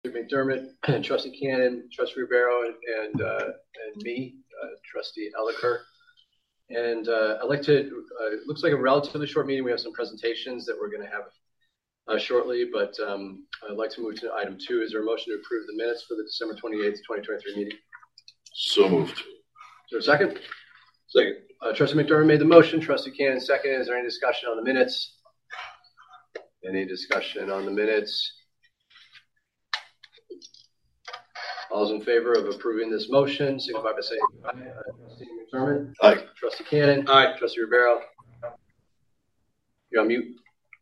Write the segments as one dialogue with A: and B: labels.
A: McDermott, Trustee Cannon, Trustee Ribeiro, and me, Trustee Elicker. And I'd like to, it looks like a relatively short meeting. We have some presentations that we're going to have shortly, but I'd like to move to item 2. Is there a motion to approve the minutes for the December 28th, 2023 meeting?
B: So moved.
A: Is there a second?
B: Second.
A: Trustee McDermott made the motion. Trustee Cannon second. Is there any discussion on the minutes? Any discussion on the minutes? All those in favor of approving this motion, signify by saying aye. Trustee McDermott?
B: Aye.
A: Trustee Cannon?
B: Aye.
A: Trustee Ribeiro? You're on mute.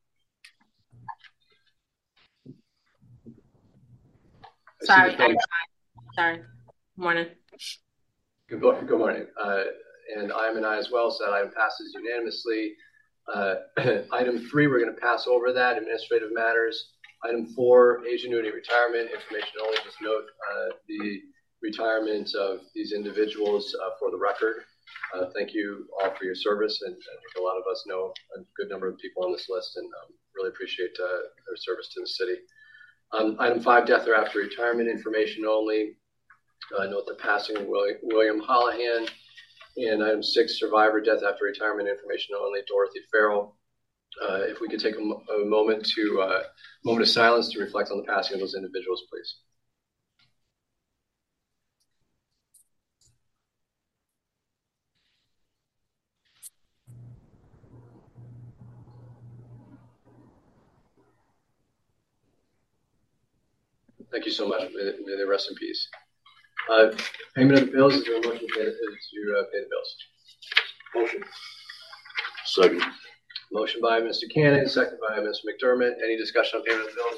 C: Sorry. Sorry. Morning.
A: Good morning. And I am an aye as well, so that item passes unanimously. Item 3, we're going to pass over that, administrative matters. Item 4, age annuity retirement, information only. Just note the retirement of these individuals for the record. Thank you all for your service, and I think a lot of us know a good number of people on this list, and really appreciate their service to the city. Item 5, death or after retirement, information only. Note the passing of William Holohan. And item 6, survivor, death after retirement, information only, Dorothy Farrell. If we could take a moment of silence to reflect on the passing of those individuals, please. Thank you so much. May they rest in peace. Payment of the bills. Is there a motion to pay the bills?
B: Motion. Second.
A: Motion by Mr. Cannon, second by Mr. McDermott. Any discussion on payment of the bills?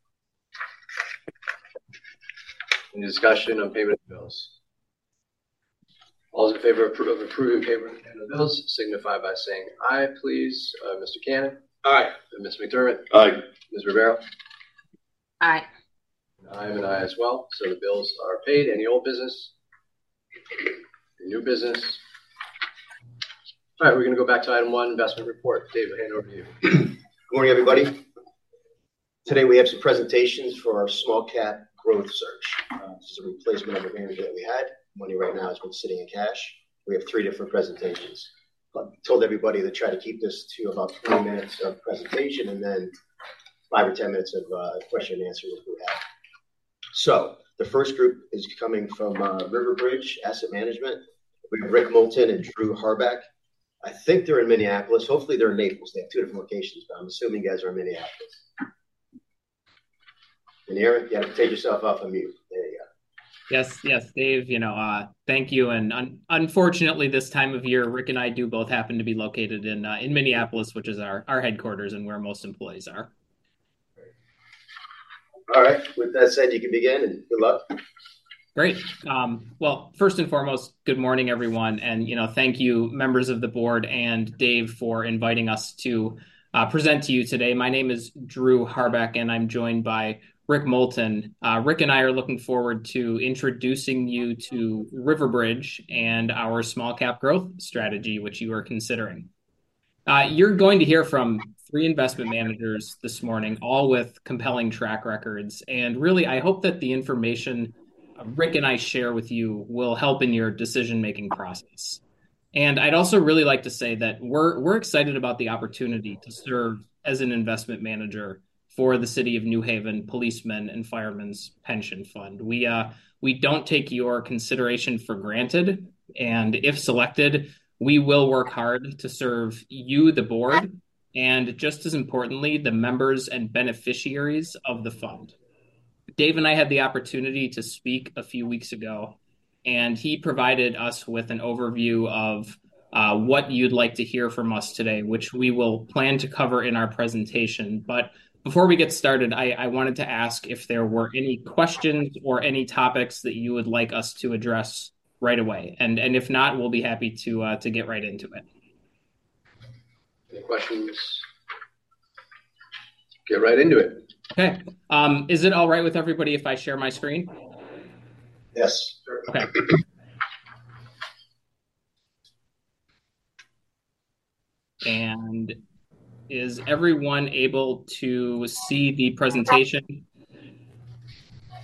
A: Any discussion on payment of the bills? All those in favor of approving payment of the bills signify by saying aye, please. Mr. Cannon?
B: Aye.
A: Ms. McDermott?
B: Aye.
A: Ms. Ribeiro?
C: Aye.
A: I am an aye as well. So the bills are paid. Any old business? Any new business? All right, we're going to go back to item 1, investment report. Dave, I'll hand over to you.
D: Good morning, everybody. Today we have some presentations for our small cap growth search. This is a replacement of a manager that we had. Money right now has been sitting in cash. We have 3 different presentations. I told everybody to try to keep this to about 20 minutes of presentation and then 5 or 10 minutes of question and answer if we have. So the first group is coming from Riverbridge Asset Management. We have Rick Moulton and Drew Harback. I think they're in Minneapolis. Hopefully they're in Naples. They have 2 different locations, but I'm assuming you guys are in Minneapolis. And Aaron, you have to take yourself off of mute. There you go.
E: Yes, Dave. Thank you. And unfortunately, this time of year, Rick and I do both happen to be located in Minneapolis, which is our headquarters and where most employees are.
D: All right. With that said, you can begin, and good luck.
E: Great. Well, first and foremost, good morning, everyone. And, thank you, members of the board and Dave, for inviting us to present to you today. My name is Drew Harback, and I'm joined by Rick Moulton. Rick and I are looking forward to introducing you to Riverbridge and our small cap growth strategy, which you are considering. You're going to hear from 3 investment managers this morning, all with compelling track records. And really, I hope that the information Rick and I share with you will help in your decision-making process. And I'd also really like to say that we're excited about the opportunity to serve as an investment manager for the City of New Haven Policemen and Firemen's Pension Fund. We don't take your consideration for granted, and if selected, we will work hard to serve you, the board, and just as importantly, the members and beneficiaries of the fund. Dave and I had the opportunity to speak a few weeks ago, and he provided us with an overview of what you'd like to hear from us today, which we will plan to cover in our presentation. But before we get started, I wanted to ask if there were any questions or any topics that you would like us to address right away. And if not, we'll be happy to get right into it.
A: Any questions? Get right into it.
E: Okay. Is it all right with everybody if I share my screen?
D: Yes.
E: Okay. And is everyone able to see the presentation?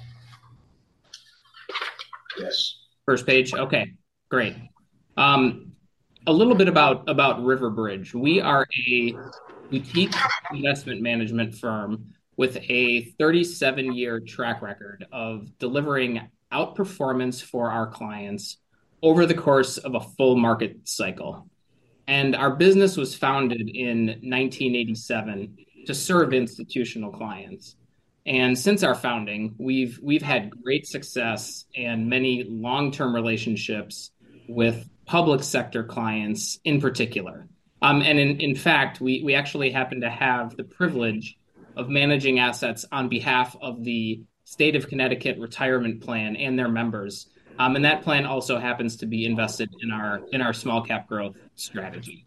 D: Yes.
E: First page. Okay, great. A little bit about Riverbridge. We are a boutique investment management firm with a 37-year track record of delivering outperformance for our clients over the course of a full market cycle. And our business was founded in 1987 to serve institutional clients. And since our founding, we've had great success and many long-term relationships with public sector clients in particular. And in fact, we actually happen to have the privilege of managing assets on behalf of the State of Connecticut Retirement Plan and their members. And that plan also happens to be invested in our small cap growth strategy.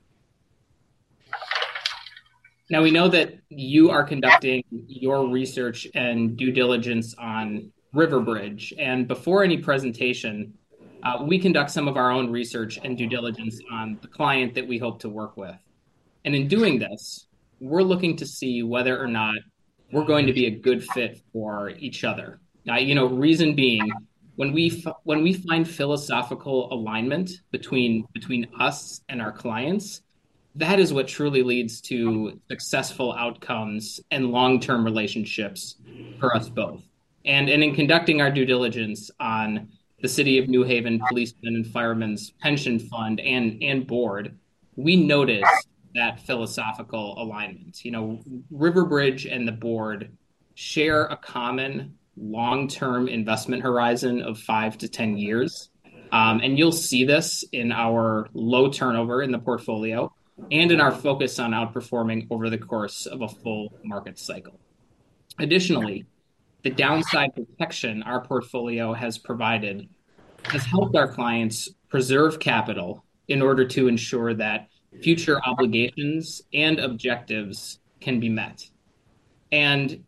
E: Now, we know that you are conducting your research and due diligence on Riverbridge. And before any presentation, we conduct some of our own research and due diligence on the client that we hope to work with. And in doing this, we're looking to see whether or not we're going to be a good fit for each other. Reason being, when we find philosophical alignment between us and our clients, that is what truly leads to successful outcomes and long-term relationships for us both. And in conducting our due diligence on the City of New Haven Policemen and Firemen's Pension Fund and board, we noticed that philosophical alignment. Riverbridge and the board share a common long-term investment horizon of 5 to 10 years. And you'll see this in our low turnover in the portfolio and in our focus on outperforming over the course of a full market cycle. Additionally, the downside protection our portfolio has provided has helped our clients preserve capital in order to ensure that future obligations and objectives can be met. And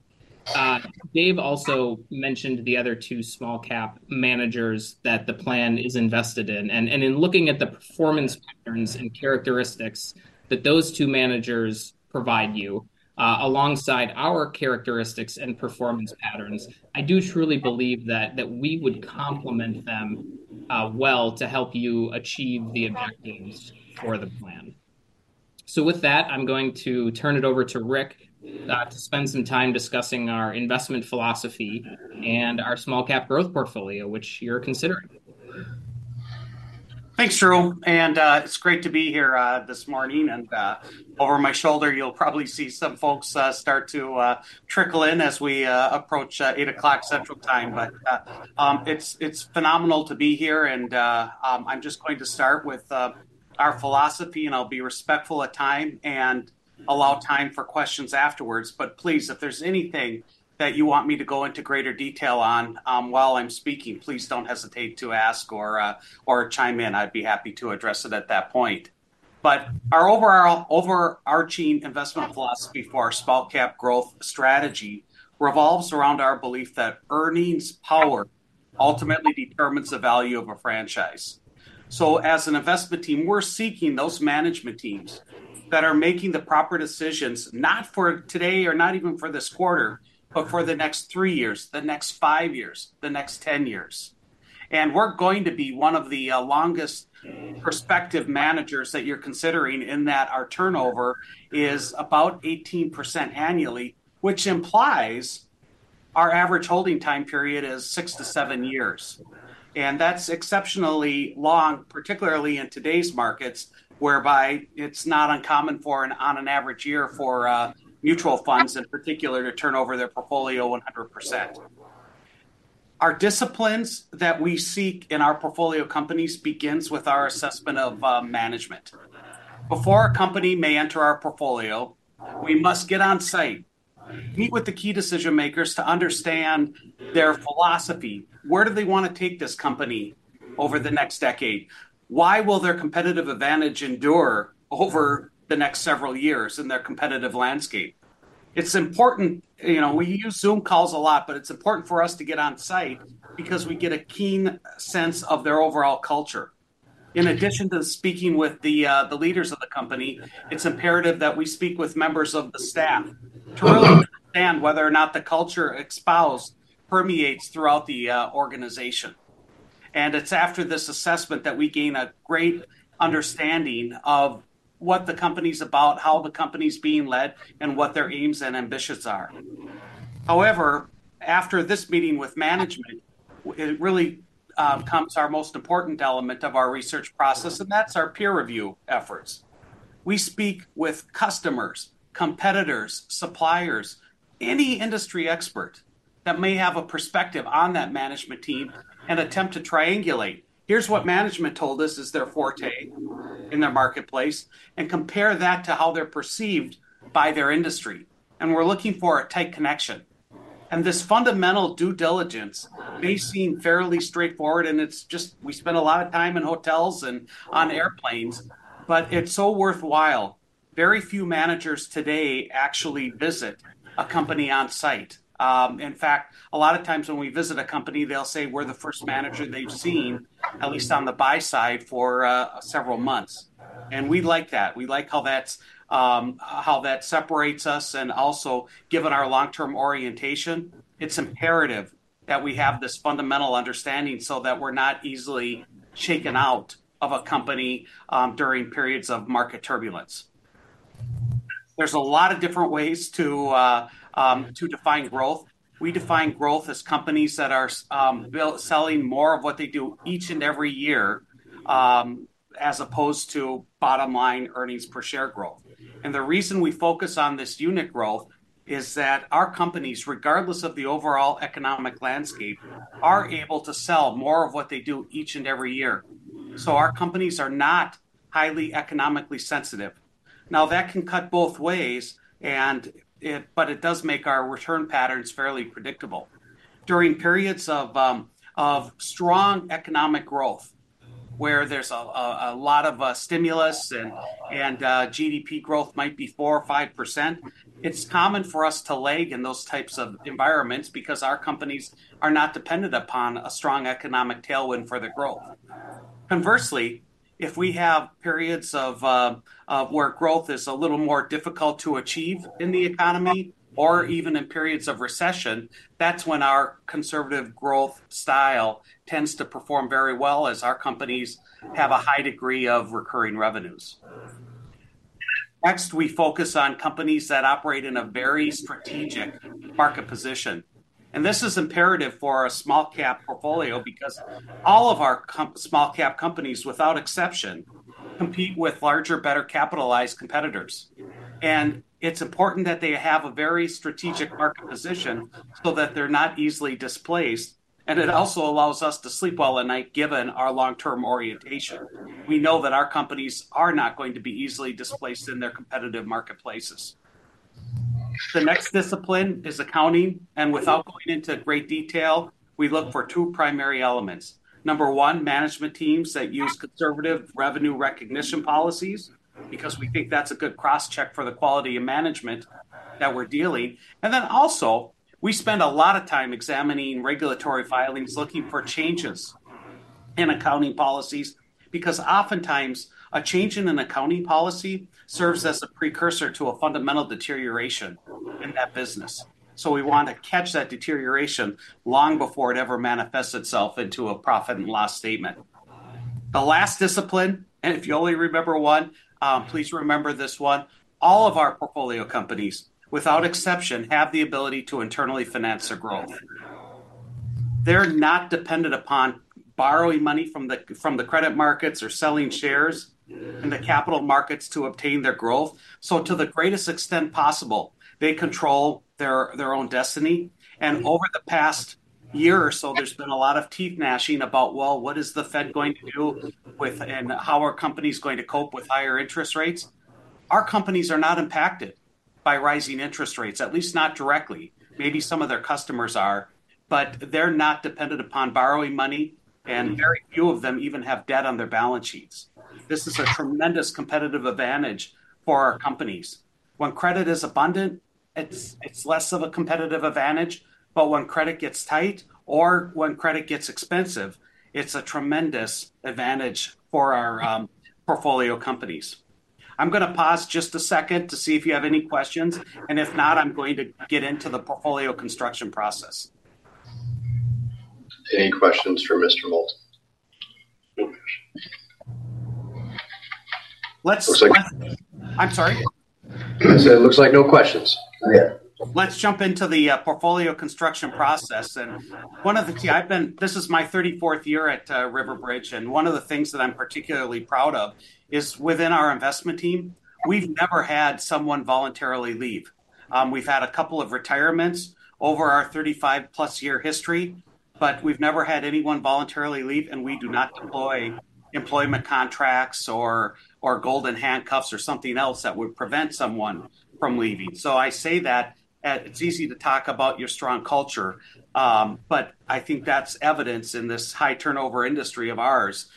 E: Dave also mentioned the other two small cap managers that the plan is invested in. And in looking at the performance patterns and characteristics that those two managers provide you, alongside our characteristics and performance patterns, I do truly believe that we would complement them well to help you achieve the objectives for the plan. So with that, I'm going to turn it over to Rick to spend some time discussing our investment philosophy and our small cap growth portfolio, which you're considering.
F: Thanks, Drew. And it's great to be here this morning. And over my shoulder, you'll probably see some folks start to trickle in as we approach 8 o'clock Central Time. But it's phenomenal to be here. And I'm just going to start with our philosophy, and I'll be respectful of time and allow time for questions afterwards. But please, if there's anything that you want me to go into greater detail on while I'm speaking, please don't hesitate to ask or chime in. I'd be happy to address it at that point. But our overarching investment philosophy for our small cap growth strategy revolves around our belief that earnings power ultimately determines the value of a franchise. So as an investment team, we're seeking those management teams that are making the proper decisions, not for today or not even for this quarter, but for the next 3 years, the next 5 years, the next 10 years. And we're going to be one of the longest prospective managers that you're considering, in that our turnover is about 18% annually, which implies our average holding time period is 6 to 7 years. And that's exceptionally long, particularly in today's markets, whereby it's not uncommon for on an average year for mutual funds in particular to turn over their portfolio 100%. Our disciplines that we seek in our portfolio companies begins with our assessment of management. Before a company may enter our portfolio, we must get on site, meet with the key decision makers to understand their philosophy. Where do they want to take this company over the next decade? Why will their competitive advantage endure over the next several years in their competitive landscape? It's important, we use Zoom calls a lot, but it's important for us to get on site because we get a keen sense of their overall culture. In addition to speaking with the leaders of the company, it's imperative that we speak with members of the staff to really understand whether or not the culture espoused permeates throughout the organization. And it's after this assessment that we gain a great understanding of what the company's about, how the company's being led, and what their aims and ambitions are. However, after this meeting with management, it really comes our most important element of our research process, and that's our peer review efforts. We speak with customers, competitors, suppliers, any industry expert that may have a perspective on that management team and attempt to triangulate. Here's what management told us is their forte in their marketplace, and compare that to how they're perceived by their industry. And we're looking for a tight connection. And this fundamental due diligence may seem fairly straightforward, and it's just, we spend a lot of time in hotels and on airplanes, but it's so worthwhile. Very few managers today actually visit a company on site. In fact, a lot of times when we visit a company, they'll say we're the first manager they've seen, at least on the buy side, for several months. And we like that. We like how that separates us, and also, given our long-term orientation, it's imperative that we have this fundamental understanding so that we're not easily shaken out of a company during periods of market turbulence. There's a lot of different ways to define growth. We define growth as companies that are selling more of what they do each and every year, as opposed to bottom line earnings per share growth. And the reason we focus on this unit growth is that our companies, regardless of the overall economic landscape, are able to sell more of what they do each and every year. So our companies are not highly economically sensitive. Now, that can cut both ways, but it does make our return patterns fairly predictable. During periods of strong economic growth, where there's a lot of stimulus and GDP growth might be 4 or 5%, it's common for us to lag in those types of environments because our companies are not dependent upon a strong economic tailwind for their growth. Conversely, if we have periods of where growth is a little more difficult to achieve in the economy, or even in periods of recession, that's when our conservative growth style tends to perform very well, as our companies have a high degree of recurring revenues. Next, we focus on companies that operate in a very strategic market position. And this is imperative for a small cap portfolio because all of our small cap companies, without exception, compete with larger, better capitalized competitors. And it's important that they have a very strategic market position so that they're not easily displaced. And it also allows us to sleep well at night given our long-term orientation. We know that our companies are not going to be easily displaced in their competitive marketplaces. The next discipline is accounting, and without going into great detail, we look for two primary elements. Number one, management teams that use conservative revenue recognition policies, because we think that's a good cross-check for the quality of management that we're dealing. And then also, we spend a lot of time examining regulatory filings, looking for changes in accounting policies, because oftentimes a change in an accounting policy serves as a precursor to a fundamental deterioration in that business. So we want to catch that deterioration long before it ever manifests itself into a profit and loss statement. The last discipline, and if you only remember one, please remember this one. All of our portfolio companies, without exception, have the ability to internally finance their growth. They're not dependent upon borrowing money from the credit markets or selling shares in the capital markets to obtain their growth. So to the greatest extent possible, they control their own destiny. And over the past year or so, there's been a lot of teeth gnashing about, well, what is the Fed going to do with, and how are companies going to cope with higher interest rates? Our companies are not impacted by rising interest rates, at least not directly. Maybe some of their customers are, but they're not dependent upon borrowing money, and very few of them even have debt on their balance sheets. This is a tremendous competitive advantage for our companies. When credit is abundant, it's less of a competitive advantage, but when credit gets tight or when credit gets expensive, it's a tremendous advantage for our portfolio companies. I'm going to pause just a second to see if you have any questions, and if not, I'm going to get into the portfolio construction process.
A: Any questions for Mr. Moulton?
F: I'm sorry.
A: I said it looks like no questions.
D: Yeah.
F: Let's jump into the portfolio construction process. And one of the this is my 34th year at Riverbridge, and one of the things that I'm particularly proud of is within our investment team, we've never had someone voluntarily leave. We've had a couple of retirements over our 35 plus year history, but we've never had anyone voluntarily leave, and we do not deploy employment contracts or golden handcuffs or something else that would prevent someone from leaving. So I say that it's easy to talk about your strong culture, but I think that's evidence in this high turnover industry of ours,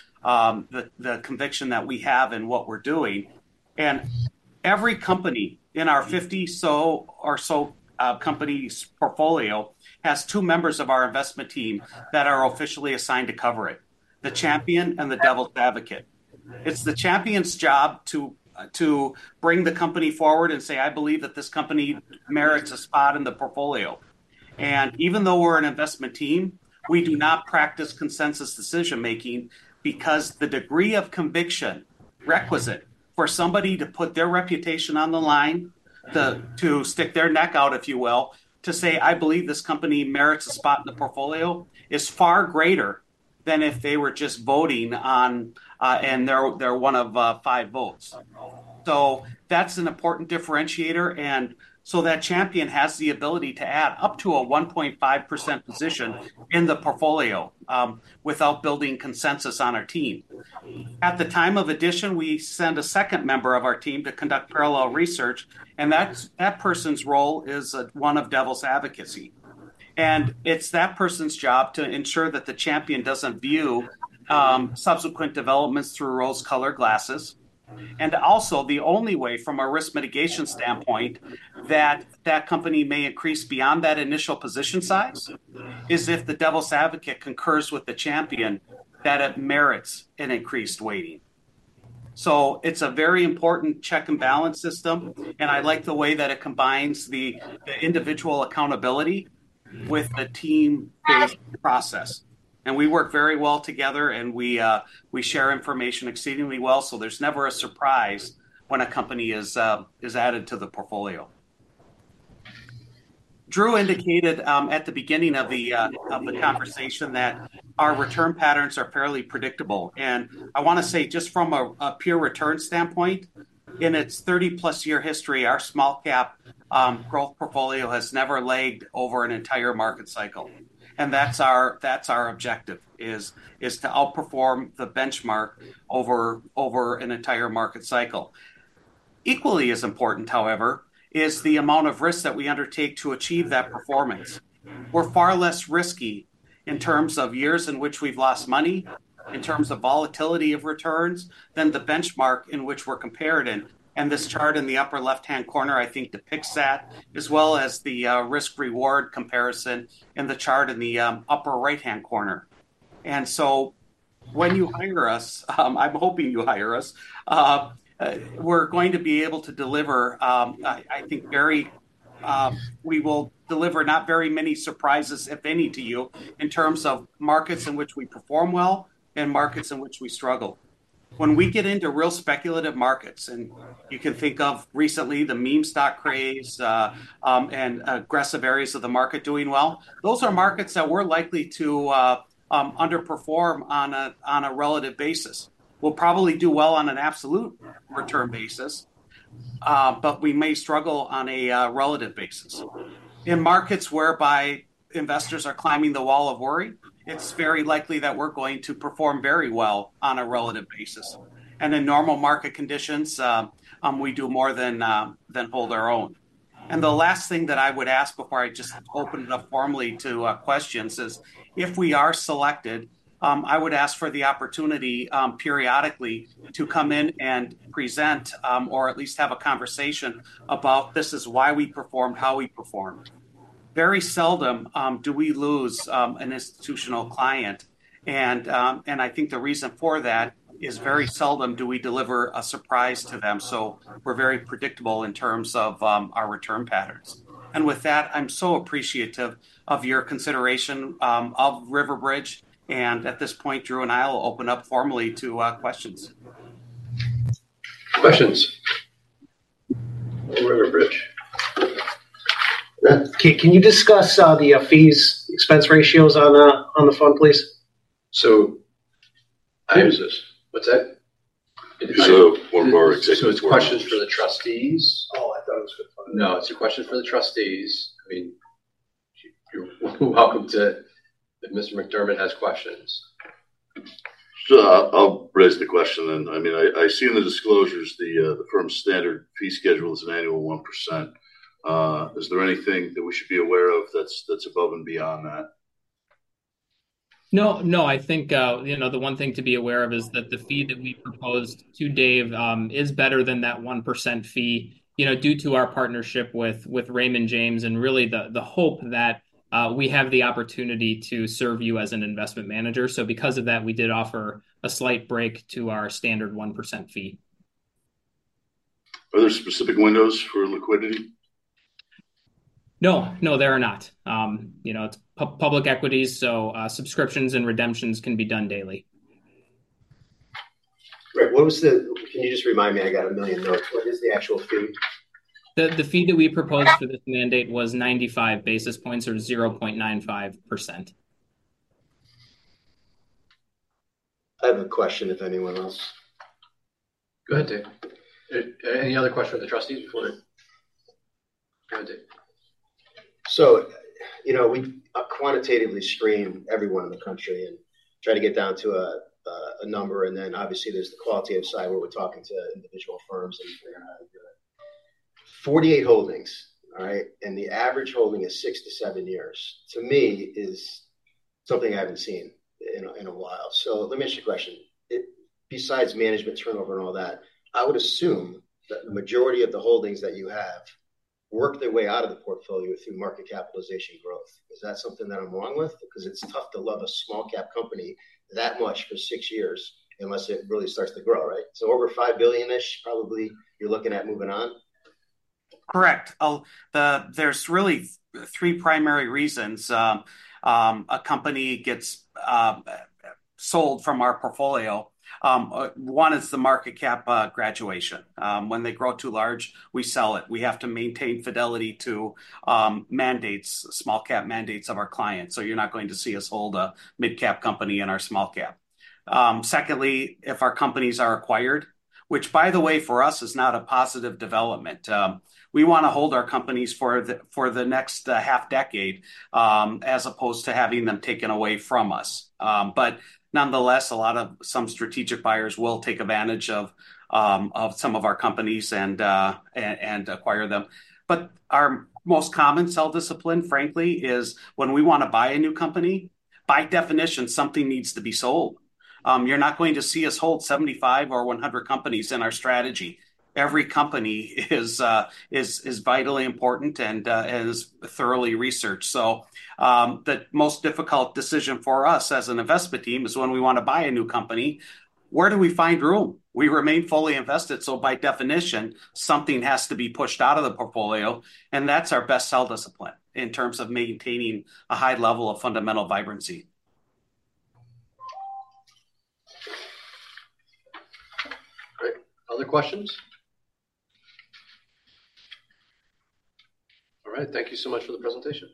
F: the conviction that we have in what we're doing. And every company in our 50 or so companies portfolio has two members of our investment team that are officially assigned to cover it, the champion and the devil's advocate. It's the champion's job to bring the company forward and say, I believe that this company merits a spot in the portfolio. And even though we're an investment team, we do not practice consensus decision-making because the degree of conviction requisite for somebody to put their reputation on the line, to stick their neck out, if you will, to say, I believe this company merits a spot in the portfolio is far greater than if they were just voting on, and they're one of 5 votes. So that's an important differentiator. And so that champion has the ability to add up to a 1.5% position in the portfolio without building consensus on our team. At the time of addition, we send a second member of our team to conduct parallel research, and that person's role is one of devil's advocacy. And it's that person's job to ensure that the champion doesn't view subsequent developments through rose-colored glasses. And also, the only way from a risk mitigation standpoint that company may increase beyond that initial position size is if the devil's advocate concurs with the champion that it merits an increased weighting. So it's a very important check and balance system, and I like the way that it combines the individual accountability with the team-based process. And we work very well together, and we share information exceedingly well. So there's never a surprise when a company is added to the portfolio. Drew indicated at the beginning of the conversation that our return patterns are fairly predictable, and I want to say, just from a pure return standpoint, in its 30-plus year history, our small cap growth portfolio has never lagged over an entire market cycle. And that's our objective is to outperform the benchmark over an entire market cycle. Equally as important, however, is the amount of risk that we undertake to achieve that performance. We're far less risky in terms of years in which we've lost money, in terms of volatility of returns, than the benchmark in which we're compared in. And this chart in the upper left-hand corner, I think, depicts that, as well as the risk-reward comparison in the chart in the upper right-hand corner. And so when you hire us, I'm hoping you hire us, we're going to be able to deliver, I think, we will deliver not very many surprises, if any, to you in terms of markets in which we perform well and markets in which we struggle. When we get into real speculative markets, and you can think of recently the meme stock craze and aggressive areas of the market doing well, those are markets that we're likely to underperform on a relative basis. We'll probably do well on an absolute return basis, but we may struggle on a relative basis. In markets whereby investors are climbing the wall of worry, it's very likely that we're going to perform very well on a relative basis. And in normal market conditions, we do more than hold our own. And the last thing that I would ask before I just open it up formally to questions is, if we are selected, I would ask for the opportunity periodically to come in and present or at least have a conversation about this is why we performed, how we performed. Very seldom do we lose an institutional client, and I think the reason for that is very seldom do we deliver a surprise to them. So we're very predictable in terms of our return patterns. And with that, I'm so appreciative of your consideration of Riverbridge. And at this point, Drew and I will open up formally to questions.
A: Questions? Riverbridge.
G: Can you discuss the fees expense ratios on the fund, please?
A: So,
B: Who is this?
A: what's that?
B: He's one of our executive.
A: So it's questions for the trustees.
G: Oh, I thought it was for the fund.
A: No, it's a question for the trustees. I mean, you're welcome to, if Mr. McDermott has questions.
B: So I'll raise the question then. I mean, I see in the disclosures the firm's standard fee schedule is an annual 1%. Is there anything that we should be aware of that's above and beyond that?
E: No. I think the one thing to be aware of is that the fee that we proposed to Dave is better than that 1% fee. Due to our partnership with Raymond James, and really the hope that we have the opportunity to serve you as an investment manager. So because of that, we did offer a slight break to our standard 1% fee.
B: Are there specific windows for liquidity?
E: No, there are not. It's public equities, so subscriptions and redemptions can be done daily.
D: Right. Can you just remind me? I got a million notes. What is the actual fee?
E: The fee that we proposed for this mandate was 95 basis points, or 0.95%.
D: I have a question if anyone else.
A: Go ahead, Dave. Any other question for the trustees before? Go ahead, Dave.
D: So, we quantitatively screen everyone in the country and try to get down to a number. And then obviously there's the qualitative side where we're talking to individual firms and figuring out how to do it. 48 holdings, all right? And the average holding is 6 to 7 years. To me, is something I haven't seen in a while. So let me ask you a question. Besides management turnover and all that, I would assume that the majority of the holdings that you have work their way out of the portfolio through market capitalization growth. Is that something that I'm wrong with? Because it's tough to love a small cap company that much for 6 years unless it really starts to grow, right? So over $5 billion-ish, probably you're looking at moving on.
F: Correct. There's really three primary reasons a company gets sold from our portfolio. One is the market cap graduation. When they grow too large, we sell it. We have to maintain fidelity to mandates, small cap mandates of our clients. So you're not going to see us hold a mid cap company in our small cap. Secondly, if our companies are acquired, which by the way, for us is not a positive development. We want to hold our companies for the next half decade, as opposed to having them taken away from us. But nonetheless, some strategic buyers will take advantage of some of our companies and acquire them. But our most common sell discipline, frankly, is when we want to buy a new company. By definition, something needs to be sold. You're not going to see us hold 75 or 100 companies in our strategy. Every company is vitally important and is thoroughly researched. So the most difficult decision for us as an investment team is when we want to buy a new company. Where do we find room? We remain fully invested. So by definition, something has to be pushed out of the portfolio. And that's our best sell discipline in terms of maintaining a high level of fundamental vibrancy.
A: Great. Other questions? All right. Thank you so much for the presentation.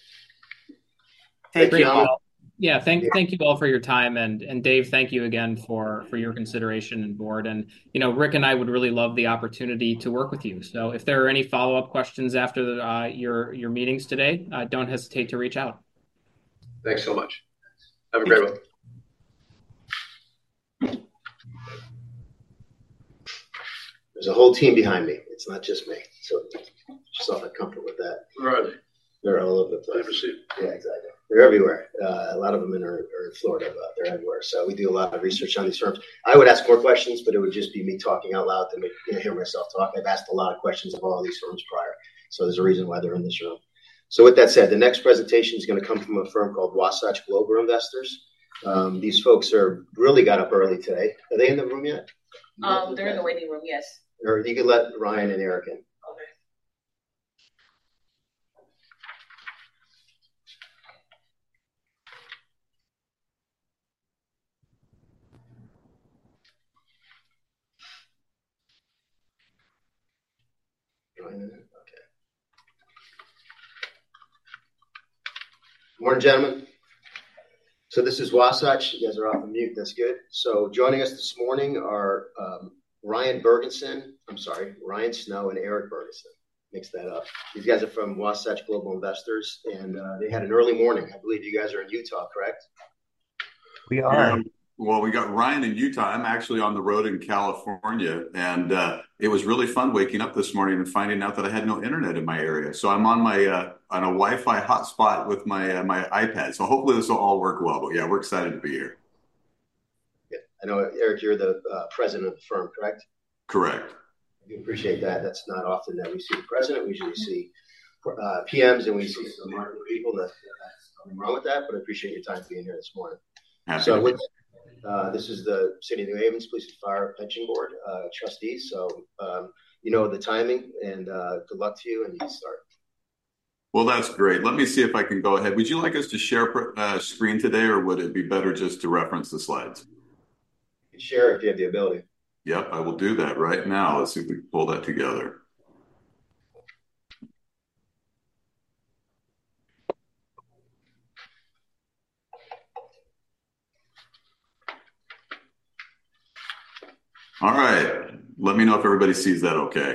F: Thank you all.
E: Yeah, thank you all for your time, and Dave, thank you again for your consideration and board. And Rick and I would really love the opportunity to work with you. So if there are any follow-up questions after your meetings today, don't hesitate to reach out.
A: Thanks so much. Have a great one.
D: There's a whole team behind me. It's not just me. So just feel comfortable with that.
B: Where are they?
D: They're all over the place.
B: Never seen.
D: Yeah, exactly. They're everywhere. A lot of them are in Florida, but they're everywhere. So we do a lot of research on these firms. I would ask more questions, but it would just be me talking out loud to hear myself talk. I've asked a lot of questions of all these firms prior. So there's a reason why they're in this room. So with that said, the next presentation is going to come from a firm called Wasatch Global Investors. These folks really got up early today. Are they in the room yet?
C: They're in the waiting room, yes.
D: Or you could let Ryan and Eric in. Ryan. Okay. Good morning, gentlemen. So this is Wasatch. You guys are off of mute. That's good. So joining us this morning are Ryan Snow and Eric Bergeson. Mix that up. These guys are from Wasatch Global Investors, and they had an early morning. I believe you guys are in Utah, correct?
H: We are.
I: Well, we got Ryan in Utah. I'm actually on the road in California, and it was really fun waking up this morning and finding out that I had no internet in my area. So I'm on my on a Wi-Fi hotspot with my my iPad. So hopefully this will all work well. But yeah, we're excited to be here.
D: Yeah. I know, Eric, you're the president of the firm, correct?
I: Correct.
D: I do appreciate that. That's not often that we see the president. We usually see PMs and we see some market people. That's nothing wrong with that, but I appreciate your time being here this morning. This is the City of New Haven's Police and Fire Pension Board trustees. So you know the timing, and good luck to you, and you can start.
I: Well, that's great. Let me see if I can go ahead. Would you like us to share screen today, or would it be better just to reference the slides?
D: You can share if you have the ability.
I: Yep, I will do that right now. Let's see if we can pull that together. All right. Let me know if everybody sees that okay.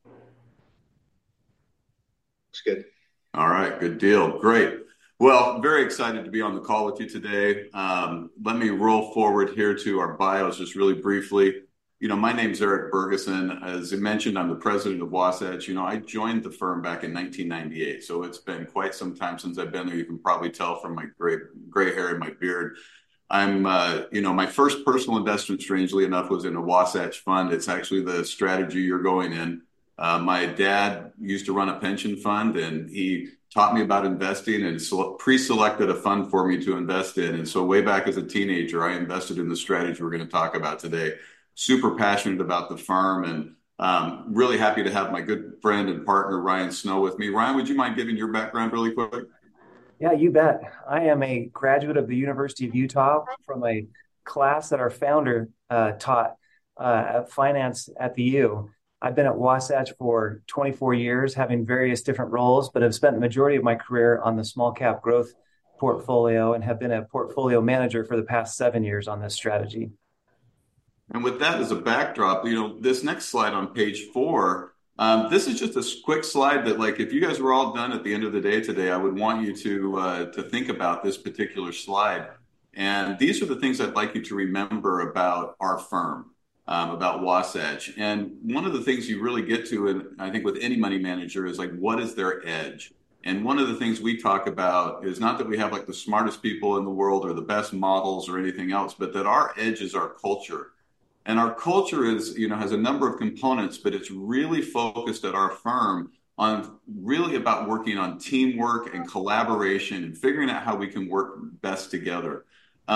D: Looks good.
I: All right. Good deal. Great. Well, very excited to be on the call with you today. Let me roll forward here to our bios just really briefly. You know, my name's Eric Bergeson. As I mentioned, I'm the president of Wasatch. You know, I joined the firm back in 1998, so it's been quite some time since I've been there. You can probably tell from my gray hair and my beard. I'm, you know, my first personal investment, strangely enough, was in a Wasatch fund. It's actually the strategy you're going in. My dad used to run a pension fund, and he taught me about investing and pre-selected a fund for me to invest in. And so way back as a teenager, I invested in the strategy we're going to talk about today. Super passionate about the firm, and really happy to have my good friend and partner, Ryan Snow, with me. Ryan, would you mind giving your background really quick?
H: Yeah, you bet. I am a graduate of the University of Utah from a class that our founder taught finance at the U. I've been at Wasatch for 24 years, having various different roles, but have spent the majority of my career on the small cap growth portfolio and have been a portfolio manager for the past 7 years on this strategy.
I: And with that as a backdrop, you know, this next slide on page 4, this is just a quick slide that, like, if you guys were all done at the end of the day today, I would want you to think about this particular slide. And these are the things I'd like you to remember about our firm, about Wasatch. And one of the things you really get to, and I think with any money manager, is like, what is their edge? And one of the things we talk about is not that we have like the smartest people in the world or the best models or anything else, but that our edge is our culture. And our culture is, you know, has a number of components, but it's really focused at our firm on really about working on teamwork and collaboration and figuring out how we can work best together.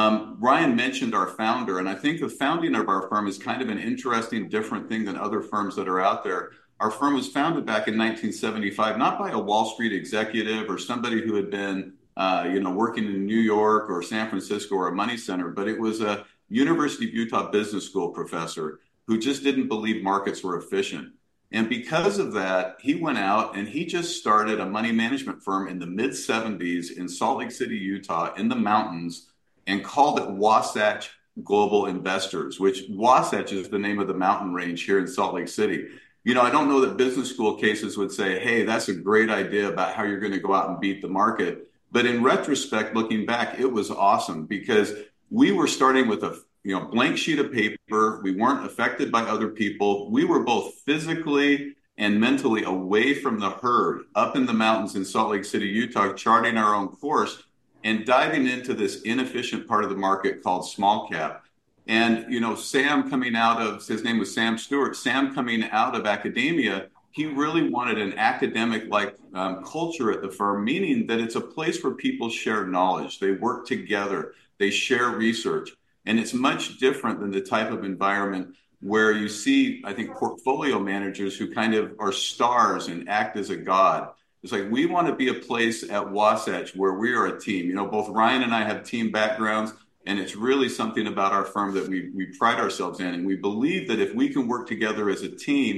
I: Ryan mentioned our founder, and I think the founding of our firm is kind of an interesting, different thing than other firms that are out there. Our firm was founded back in 1975, not by a Wall Street executive or somebody who had been, you know, working in New York or San Francisco or a money center, but it was a University of Utah Business School professor who just didn't believe markets were efficient. And because of that, he went out and he just started a money management firm in the mid-70s in Salt Lake City, Utah, in the mountains, and called it Wasatch Global Investors, which Wasatch is the name of the mountain range here in Salt Lake City. You know, I don't know that business school cases would say, hey, that's a great idea about how you're going to go out and beat the market. But in retrospect, looking back, it was awesome because we were starting with a blank sheet of paper. We weren't affected by other people. We were both physically and mentally away from the herd up in the mountains in Salt Lake City, Utah, charting our own course and diving into this inefficient part of the market called small cap. And, you know, Sam coming out of, his name was Sam Stewart, Sam coming out of academia, he really wanted an academic-like culture at the firm, meaning that it's a place where people share knowledge. They work together. They share research. And it's much different than the type of environment where you see, I think, portfolio managers who kind of are stars and act as a god. It's like we want to be a place at Wasatch where we are a team. You know, both Ryan and I have team backgrounds, and it's really something about our firm that we pride ourselves in. And we believe that if we can work together as a team,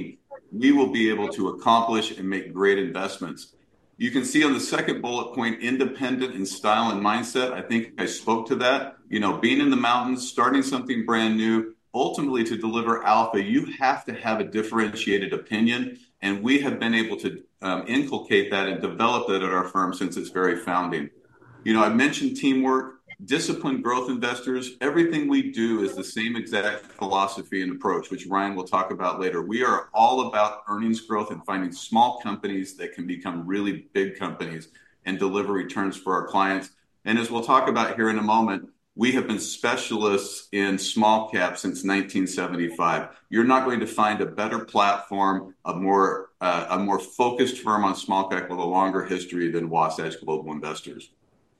I: we will be able to accomplish and make great investments. You can see on the second bullet point, independent in style and mindset. I think I spoke to that. Being in the mountains, starting something brand new, ultimately to deliver alpha, you have to have a differentiated opinion. And we have been able to inculcate that and develop that at our firm since its very founding. I mentioned teamwork, disciplined growth investors. Everything we do is the same exact philosophy and approach, which Ryan will talk about later. We are all about earnings growth and finding small companies that can become really big companies and deliver returns for our clients. And as we'll talk about here in a moment, we have been specialists in small cap since 1975. You're not going to find a better platform, a more focused firm on small cap with a longer history than Wasatch Global Investors.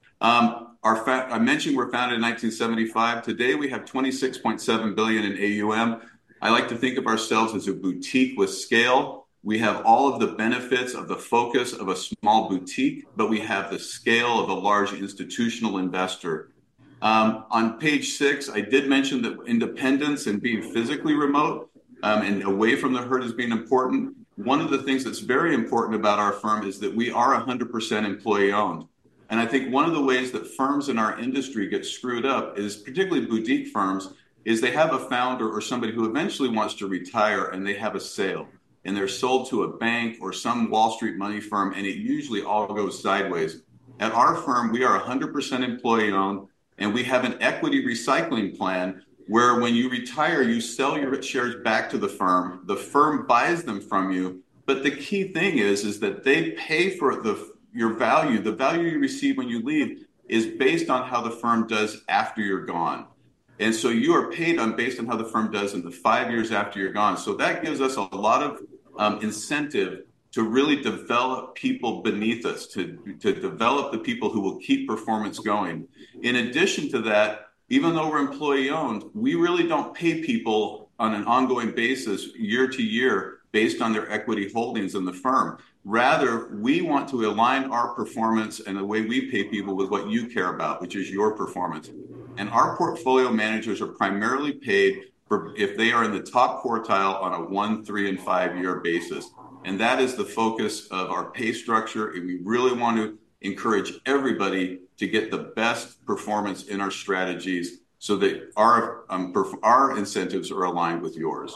I: I mentioned we're founded in 1975. Today we have 26.7 billion in AUM. I like to think of ourselves as a boutique with scale. We have all of the benefits of the focus of a small boutique, but we have the scale of a large institutional investor. On page 6, I did mention that independence and being physically remote and away from the herd is being important. One of the things that's very important about our firm is that we are 100% employee owned. And I think one of the ways that firms in our industry get screwed up is, particularly boutique firms, is they have a founder or somebody who eventually wants to retire and they have a sale and they're sold to a bank or some Wall Street money firm, and it usually all goes sideways. At our firm, we are 100% employee owned, and we have an equity recycling plan where when you retire, you sell your shares back to the firm buys them from you. But the key thing is that they pay for your value. The value you receive when you leave is based on how the firm does after you're gone. And so you are paid based on how the firm does in the 5 years after you're gone. So that gives us a lot of incentive to really develop people beneath us, to develop the people who will keep performance going. In addition to that, even though we're employee owned, we really don't pay people on an ongoing basis year to year based on their equity holdings in the firm. Rather, we want to align our performance and the way we pay people with what you care about, which is your performance. And our portfolio managers are primarily paid for if they are in the top quartile on a 1, 3, and 5 year basis. And that is the focus of our pay structure. And we really want to encourage everybody to get the best performance in our strategies so that our incentives are aligned with yours.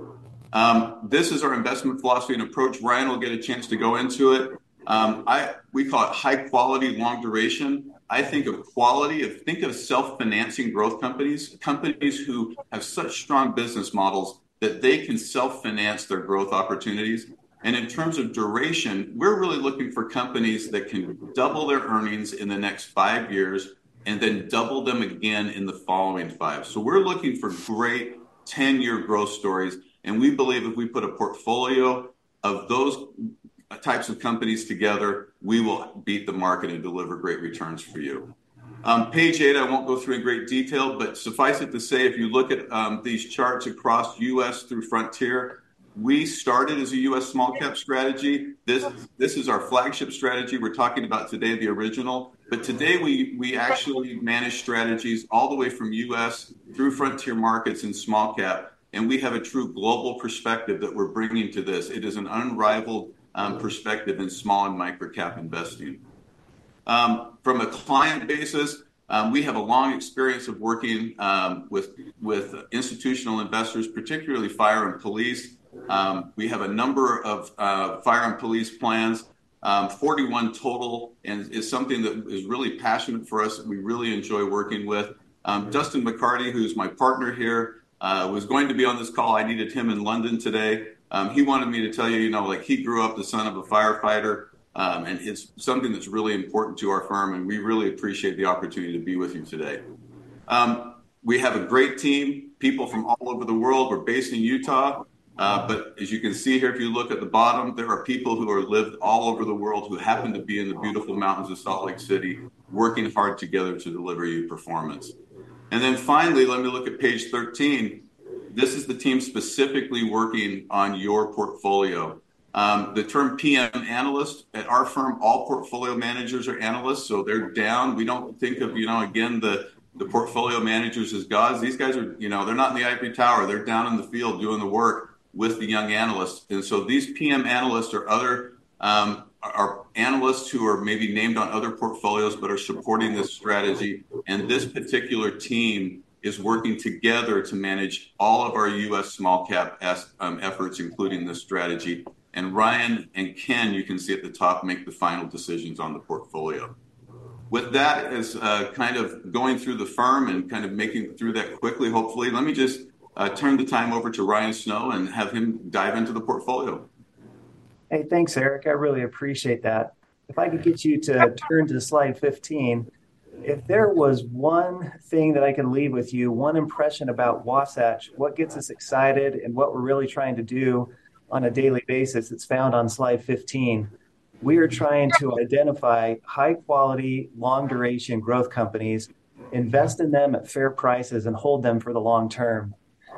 I: This is our investment philosophy and approach. Ryan will get a chance to go into it. We call it high quality, long duration. I think of quality, think of self-financing growth companies who have such strong business models that they can self-finance their growth opportunities. And in terms of duration, we're really looking for companies that can double their earnings in the next 5 years and then double them again in the following 5. So we're looking for great 10-year growth stories. And we believe if we put a portfolio of those types of companies together, we will beat the market and deliver great returns for you. Page 8, I won't go through in great detail, but suffice it to say, if you look at these charts across U.S. through Frontier, we started as a U.S. small cap strategy. This is our flagship strategy. We're talking about today, the original. But today we actually manage strategies all the way from U.S. through Frontier markets and small cap. And we have a true global perspective that we're bringing to this. It is an unrivaled perspective in small and micro cap investing. From a client basis, we have a long experience of working with institutional investors, particularly fire and police. We have a number of fire and police plans, 41 total, and is something that is really passionate for us that we really enjoy working with. Dustin McCarty, who's my partner here, was going to be on this call. I needed him in London today. He wanted me to tell you, he grew up the son of a firefighter, and it's something that's really important to our firm, and we really appreciate the opportunity to be with you today. We have a great team, people from all over the world. We're based in Utah, but as you can see here, if you look at the bottom, there are people who are lived all over the world who happen to be in the beautiful mountains of Salt Lake City, working hard together to deliver you performance. And then finally, let me look at page 13. This is the team specifically working on your portfolio. The term PM analyst at our firm, all portfolio managers are analysts, so they're down. We don't think of, again, the portfolio managers as gods. These guys are, they're not in the ivory tower. They're down in the field doing the work. with the young analysts. And so these PM analysts or other are analysts who are maybe named on other portfolios but are supporting this strategy. And this particular team is working together to manage all of our U.S. small cap efforts, including this strategy. And Ryan and Ken, you can see at the top, make the final decisions on the portfolio. With that as kind of going through the firm and kind of making through that quickly, hopefully, let me just turn the time over to Ryan Snow and have him dive into the portfolio.
H: Hey, thanks, Eric. I really appreciate that. If I could get you to turn to slide 15, if there was one thing that I can leave with you, one impression about Wasatch, what gets us excited and what we're really trying to do on a daily basis, it's found on slide 15. We are trying to identify high-quality, long-duration growth companies, invest in them at fair prices, and hold them for the long term.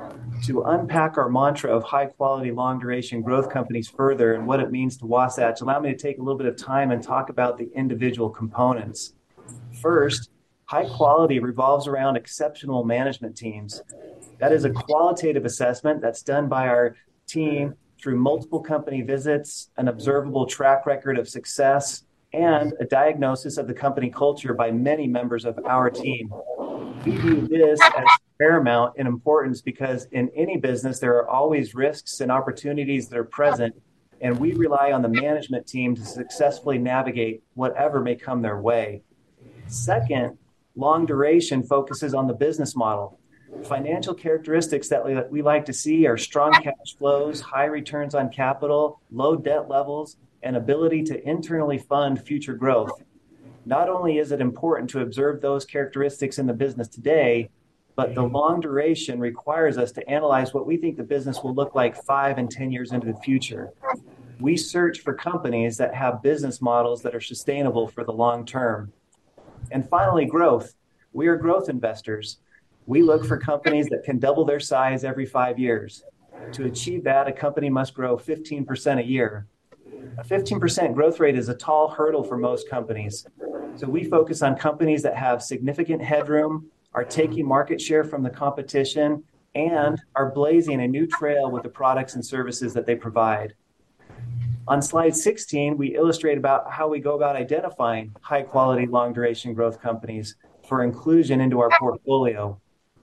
H: To unpack our mantra of high-quality, long-duration growth companies further and what it means to Wasatch, allow me to take a little bit of time and talk about the individual components. First, high quality revolves around exceptional management teams. That is a qualitative assessment that's done by our team through multiple company visits, an observable track record of success, and a diagnosis of the company culture by many members of our team. We view this as paramount in importance because in any business, there are always risks and opportunities that are present, and we rely on the management team to successfully navigate whatever may come their way. Second, long duration focuses on the business model. Financial characteristics that we like to see are strong cash flows, high returns on capital, low debt levels, and ability to internally fund future growth. Not only is it important to observe those characteristics in the business today, but the long duration requires us to analyze what we think the business will look like 5 and 10 years into the future. We search for companies that have business models that are sustainable for the long term. And finally, growth. We are growth investors. We look for companies that can double their size every 5 years. To achieve that, a company must grow 15% a year. A 15% growth rate is a tall hurdle for most companies. So we focus on companies that have significant headroom, are taking market share from the competition, and are blazing a new trail with the products and services that they provide. On slide 16, we illustrate about how we go about identifying high-quality, long-duration growth companies for inclusion into our portfolio.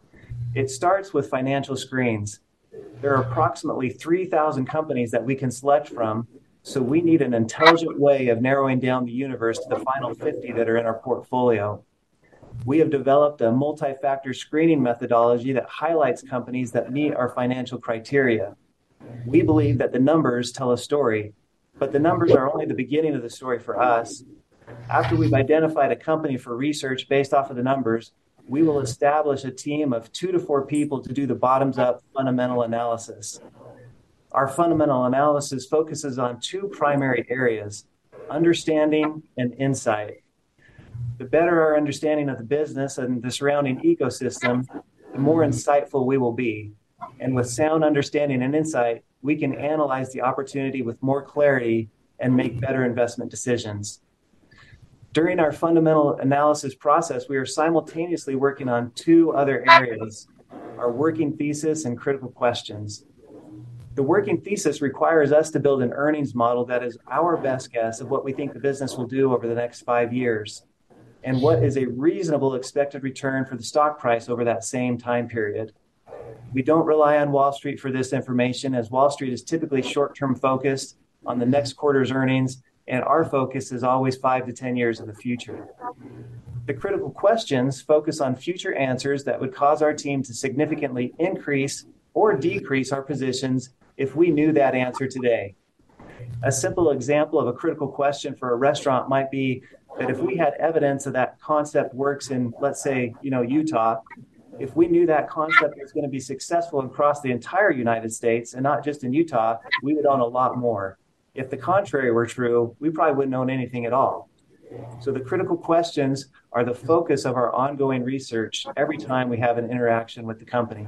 H: It starts with financial screens. There are approximately 3,000 companies that we can select from, so we need an intelligent way of narrowing down the universe to the final 50 that are in our portfolio. We have developed a multi-factor screening methodology that highlights companies that meet our financial criteria. We believe that the numbers tell a story, but the numbers are only the beginning of the story for us. After we've identified a company for research based off of the numbers, we will establish a team of 2 to 4 people to do the bottoms-up fundamental analysis. Our fundamental analysis focuses on 2 primary areas, understanding and insight. The better our understanding of the business and the surrounding ecosystem, the more insightful we will be. And with sound understanding and insight, we can analyze the opportunity with more clarity and make better investment decisions. During our fundamental analysis process, we are simultaneously working on 2 other areas, our working thesis and critical questions. The working thesis requires us to build an earnings model that is our best guess of what we think the business will do over the next 5 years and what is a reasonable expected return for the stock price over that same time period. We don't rely on Wall Street for this information, as Wall Street is typically short-term focused on the next quarter's earnings, and our focus is always 5 to 10 years in the future. The critical questions focus on future answers that would cause our team to significantly increase or decrease our positions if we knew that answer today. A simple example of a critical question for a restaurant might be that if we had evidence that that concept works in, let's say, Utah, if we knew that concept was going to be successful across the entire United States and not just in Utah, we would own a lot more. If the contrary were true, we probably wouldn't own anything at all. So the critical questions are the focus of our ongoing research every time we have an interaction with the company.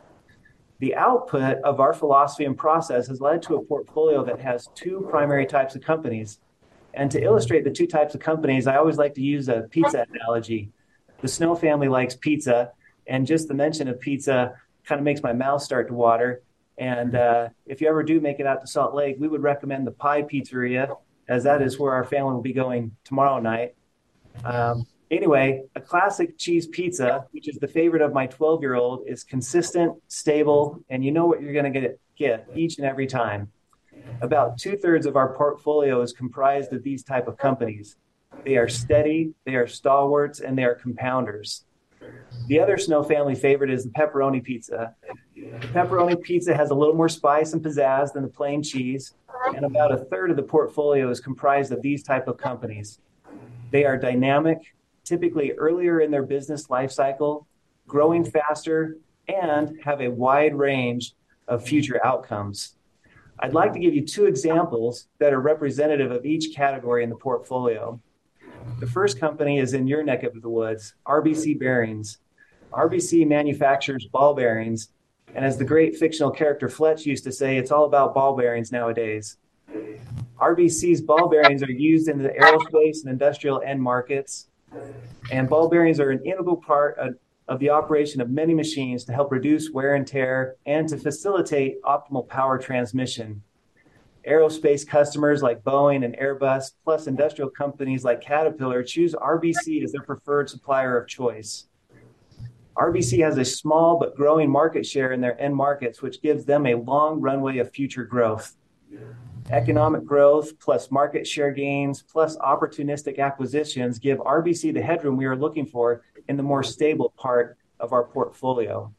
H: The output of our philosophy and process has led to a portfolio that has 2 primary types of companies. And to illustrate the 2 types of companies, I always like to use a pizza analogy. The Snow family likes pizza, and just the mention of pizza kind of makes my mouth start to water. And if you ever do make it out to Salt Lake, we would recommend the Pie Pizzeria, as that is where our family will be going tomorrow night. Anyway, a classic cheese pizza, which is the favorite of my 12-year-old, is consistent, stable, and you know what you're going to get each and every time. About 2/3 of our portfolio is comprised of these type of companies. They are steady, they are stalwarts, and they are compounders. The other Snow family favorite is the pepperoni pizza. The pepperoni pizza has a little more spice and pizzazz than the plain cheese, and about 1/3 of the portfolio is comprised of these type of companies. They are dynamic, typically earlier in their business life cycle, growing faster, and have a wide range of future outcomes. I'd like to give you 2 examples that are representative of each category in the portfolio. The first company is in your neck of the woods, RBC Bearings. RBC manufactures ball bearings, and as the great fictional character Fletch used to say, it's all about ball bearings nowadays. RBC's ball bearings are used in the aerospace and industrial end markets, and ball bearings are an integral part of the operation of many machines to help reduce wear and tear and to facilitate optimal power transmission. Aerospace customers like Boeing and Airbus, plus industrial companies like Caterpillar, choose RBC as their preferred supplier of choice. RBC has a small but growing market share in their end markets, which gives them a long runway of future growth. Economic growth plus market share gains plus opportunistic acquisitions give RBC the headroom we are looking for in the more stable part of our portfolio.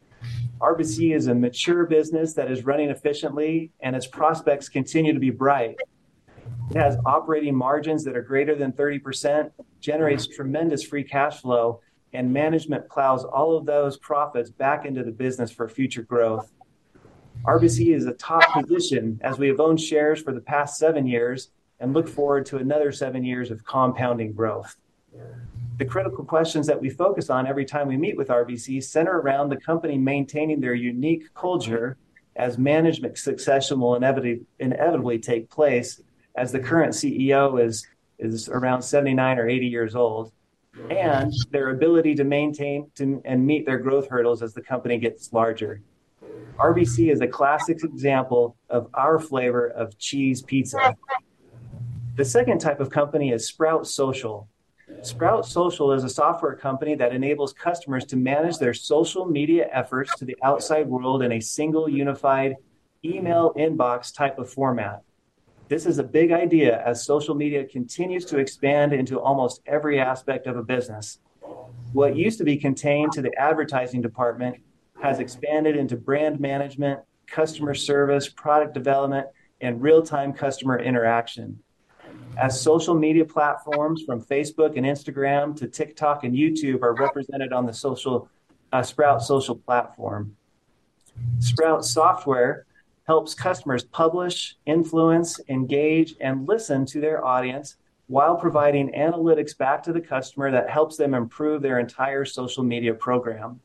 H: RBC is a mature business that is running efficiently, and its prospects continue to be bright. It has operating margins that are greater than 30%, generates tremendous free cash flow, and management plows all of those profits back into the business for future growth. RBC is a top position as we have owned shares for the past 7 years and look forward to another 7 years of compounding growth. The critical questions that we focus on every time we meet with RBC center around the company maintaining their unique culture, as management succession will inevitably take place, as the current CEO is around 79 or 80 years old, and their ability to maintain and meet their growth hurdles as the company gets larger. RBC is a classic example of our flavor of cheese pizza. The second type of company is Sprout Social. Sprout Social is a software company that enables customers to manage their social media efforts to the outside world in a single unified email inbox type of format. This is a big idea as social media continues to expand into almost every aspect of a business. What used to be contained to the advertising department has expanded into brand management, customer service, product development, and real-time customer interaction. As social media platforms from Facebook and Instagram to TikTok and YouTube are represented on the Sprout Social platform. Sprout Software helps customers publish, influence, engage, and listen to their audience while providing analytics back to the customer that helps them improve their entire social media program.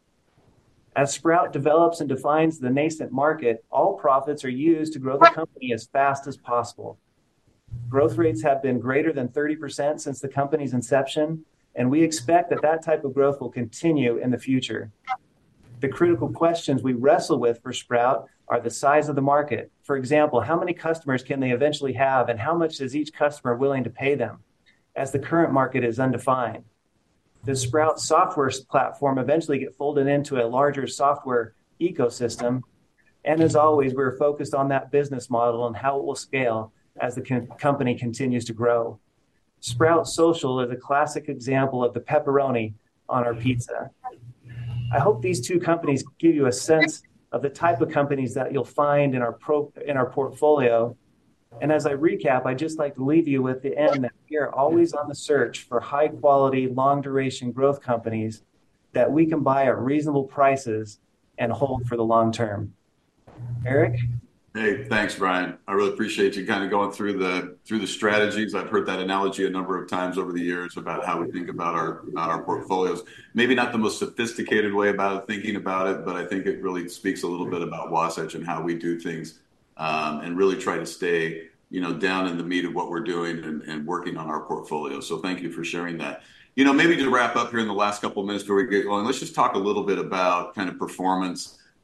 H: As Sprout develops and defines the nascent market, all profits are used to grow the company as fast as possible. Growth rates have been greater than 30% since the company's inception, and we expect that type of growth will continue in the future. The critical questions we wrestle with for Sprout are the size of the market. For example, how many customers can they eventually have, and how much is each customer willing to pay them, as the current market is undefined? The Sprout software platform eventually get folded into a larger software ecosystem. And as always, we're focused on that business model and how it will scale as the company continues to grow. Sprout Social is a classic example of the pepperoni on our pizza. I hope these 2 companies give you a sense of the type of companies that you'll find in our portfolio. And as I recap, I'd just like to leave you with the end that we are always on the search for high quality, long duration growth companies that we can buy at reasonable prices and hold for the long term. Eric?
I: Hey, thanks, Brian. I really appreciate you kind of going through the strategies. I've heard that analogy a number of times over the years about how we think about our portfolios. Maybe not the most sophisticated way about thinking about it, but I think it really speaks a little bit about Wasatch and how we do things, and really try to stay, down in the meat of what we're doing and working on our portfolio. So thank you for sharing that. Maybe to wrap up here in the last couple of minutes before we get going, let's just talk a little bit about kind of performance.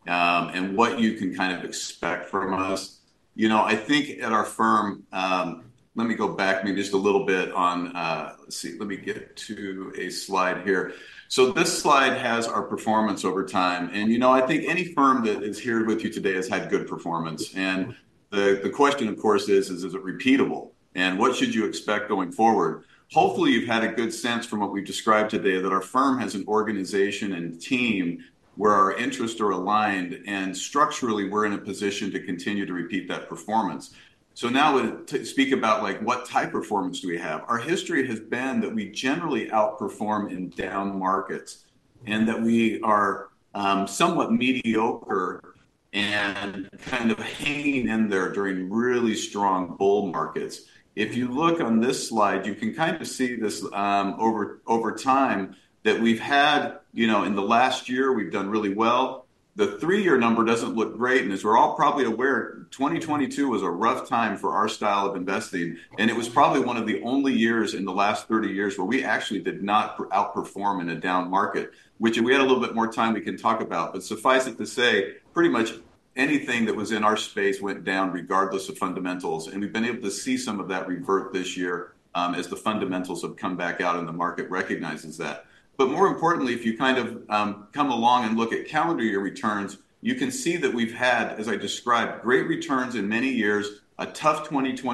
I: and what you can kind of expect from us. I think at our firm, let me go back maybe just a little bit on, let's see, let me get to a slide here. So this slide has our performance over time. And, I think any firm that is here with you today has had good performance. And the question, of course, is it repeatable? And what should you expect going forward? Hopefully, you've had a good sense from what we've described today that our firm has an organization and team where our interests are aligned, and structurally, we're in a position to continue to repeat that performance. So now to speak about what type of performance do we have? Our history has been that we generally outperform in down markets, and that we are somewhat mediocre and kind of hanging in there during really strong bull markets. If you look on this slide, you can kind of see this over time that we've had, in the last year, we've done really well. The 3-year number doesn't look great. And as we're all probably aware, 2022 was a rough time for our style of investing. And it was probably one of the only years in the last 30 years where we actually did not outperform in a down market, which if we had a little bit more time, we can talk about. But suffice it to say, pretty much anything that was in our space went down regardless of fundamentals. And we've been able to see some of that revert this year as the fundamentals have come back out and the market recognizes that. But more importantly, if you kind of come along and look at calendar year returns, you can see that we've had, as I described, great returns in many years, a tough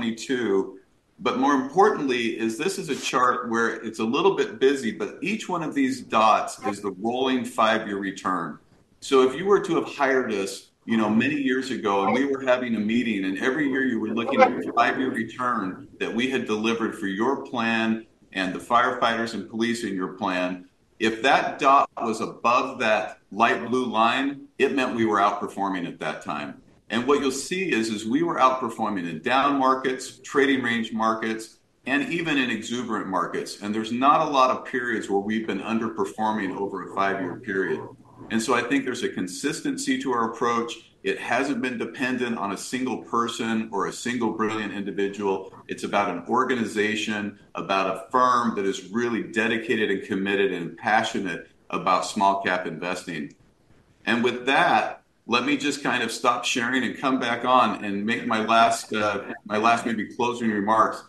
I: 2022. But more importantly, this is a chart where it's a little bit busy, but each one of these dots is the rolling 5-year return. So if you were to have hired us, many years ago, and we were having a meeting, and every year you were looking at the 5-year return that we had delivered for your plan and the firefighters and police in your plan, if that dot was above that light blue line, it meant we were outperforming at that time. And what you'll see is we were outperforming in down markets, trading range markets, and even in exuberant markets. And there's not a lot of periods where we've been underperforming over a 5-year period. And so I think there's a consistency to our approach. It hasn't been dependent on a single person or a single brilliant individual. It's about an organization, about a firm that is really dedicated and committed and passionate about small cap investing. And with that, let me just kind of stop sharing and come back on and make my last maybe closing remarks.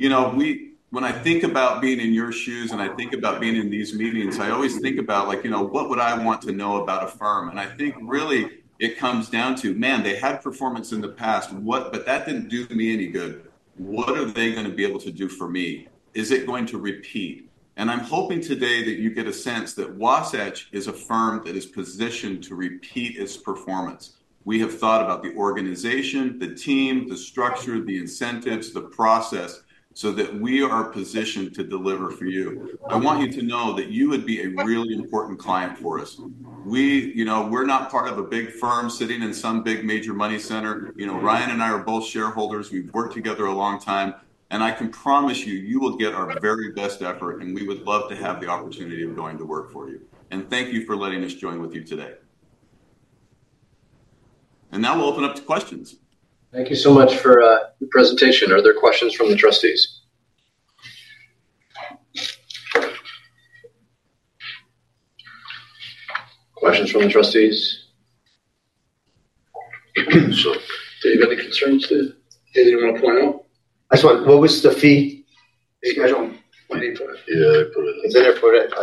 I: When I think about being in your shoes and I think about being in these meetings, I always think about what would I want to know about a firm? And I think really it comes down to, man, they had performance in the past, but that didn't do me any good. What are they going to be able to do for me? Is it going to repeat? And I'm hoping today that you get a sense that Wasatch is a firm that is positioned to repeat its performance. We have thought about the organization, the team, the structure, the incentives, the process, so that we are positioned to deliver for you. I want you to know that you would be a really important client for us. We're not part of a big firm sitting in some big major money center. Ryan and I are both shareholders. We've worked together a long time. And I can promise you will get our very best effort. And we would love to have the opportunity of going to work for you. And thank you for letting us join with you today. And now we'll open up to questions.
A: Thank you so much for the presentation. Are there questions from the trustees? Questions from the trustees?
B: So,
A: Dave, any concerns? Anything you want to point out?
D: What was the fee schedule?
B: yeah, I put it.
D: It's in there, put it.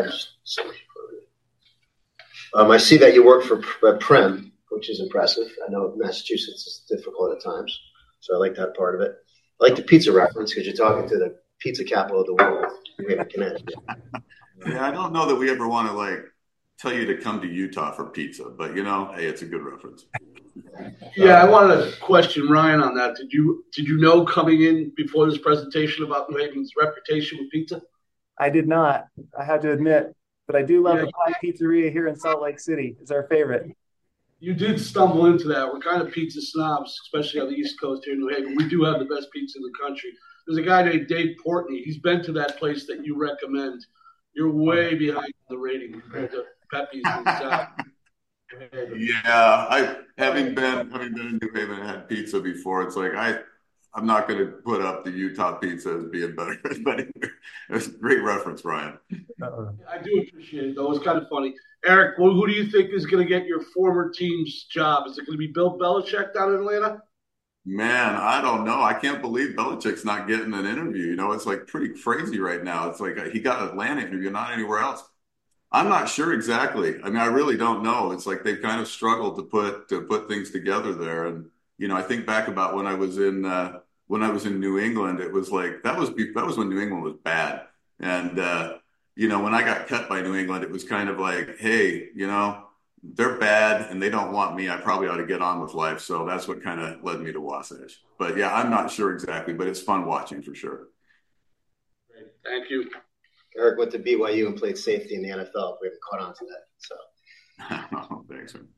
D: I see that you work for Prem, which is impressive. I know Massachusetts is difficult at times, so I like that part of it. I like the pizza reference because you're talking to the pizza capital of the world.
I: Yeah, I don't know that we ever want to tell you to come to Utah for pizza, but hey, it's a good reference.
J: Yeah, I wanted to question Ryan on that. Did you know coming in before this presentation about New Haven's reputation with pizza?
H: I did not. I have to admit, but I do love the Pie Pizzeria here in Salt Lake City. It's our favorite.
J: You did stumble into that. We're kind of pizza snobs, especially on the East Coast here in New Haven. We do have the best pizza in the country. There's a guy named Dave Portney. He's been to that place that you recommend. You're way behind the rating compared to Pepe's and South.
I: Yeah, having been in New Haven and had pizza before, it's I'm not going to put up the Utah pizza as being better, but it was a great reference, Ryan.
J: I do appreciate it, though. It's kind of funny. Eric, who do you think is going to get your former team's job? Is it going to be Bill Belichick down in Atlanta?
I: Man, I don't know. I can't believe Belichick's not getting an interview. You know, it's like pretty crazy right now. It's like he got an Atlanta interview, not anywhere else. I'm not sure exactly. I mean, I really don't know. It's like they've kind of struggled to put things together there. And you know, I think back about when I was in New England. It was like that was when New England was bad. And you know, when I got cut by New England, it was kind of like, hey, you know, they're bad and they don't want me. I probably ought to get on with life. So that's what kind of led me to Wasatch. But yeah, I'm not sure exactly, but it's fun watching for sure.
J: Great. Thank you.
D: Eric went to BYU and played safety in the NFL. We haven't caught on to that. So
I: thanks, man.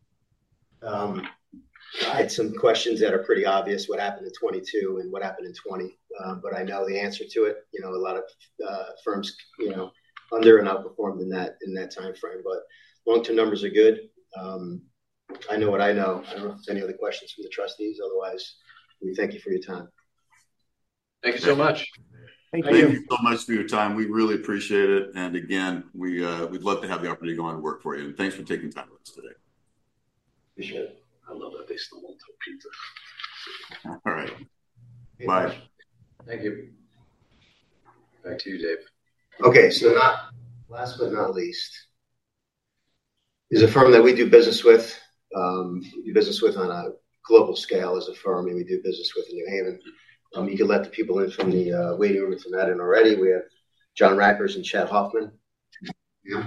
D: I had some questions that are pretty obvious. What happened in 22 and what happened in 20? But I know the answer to it. You know, a lot of firms, you know, under and outperformed in that time frame. But long-term numbers are good. I know what I know. I don't know if there's any other questions from the trustees. Otherwise, we thank you for your time.
A: Thank you so much.
B: Thank you so much for your time. We really appreciate it. And again, we'd love to have the opportunity to go on and work for you. And thanks for taking time with us today.
D: Appreciate it.
J: I love that they stumbled to pizza.
B: All right. Bye.
A: Thank you. Back to you, Dave.
D: Okay, so last but not least is a firm that we do business with. We do business with on a global scale as a firm, and we do business with in New Haven. You can let the people in from the waiting room if they're not in already. We have John Rackers and Chad Hoffman. Yeah.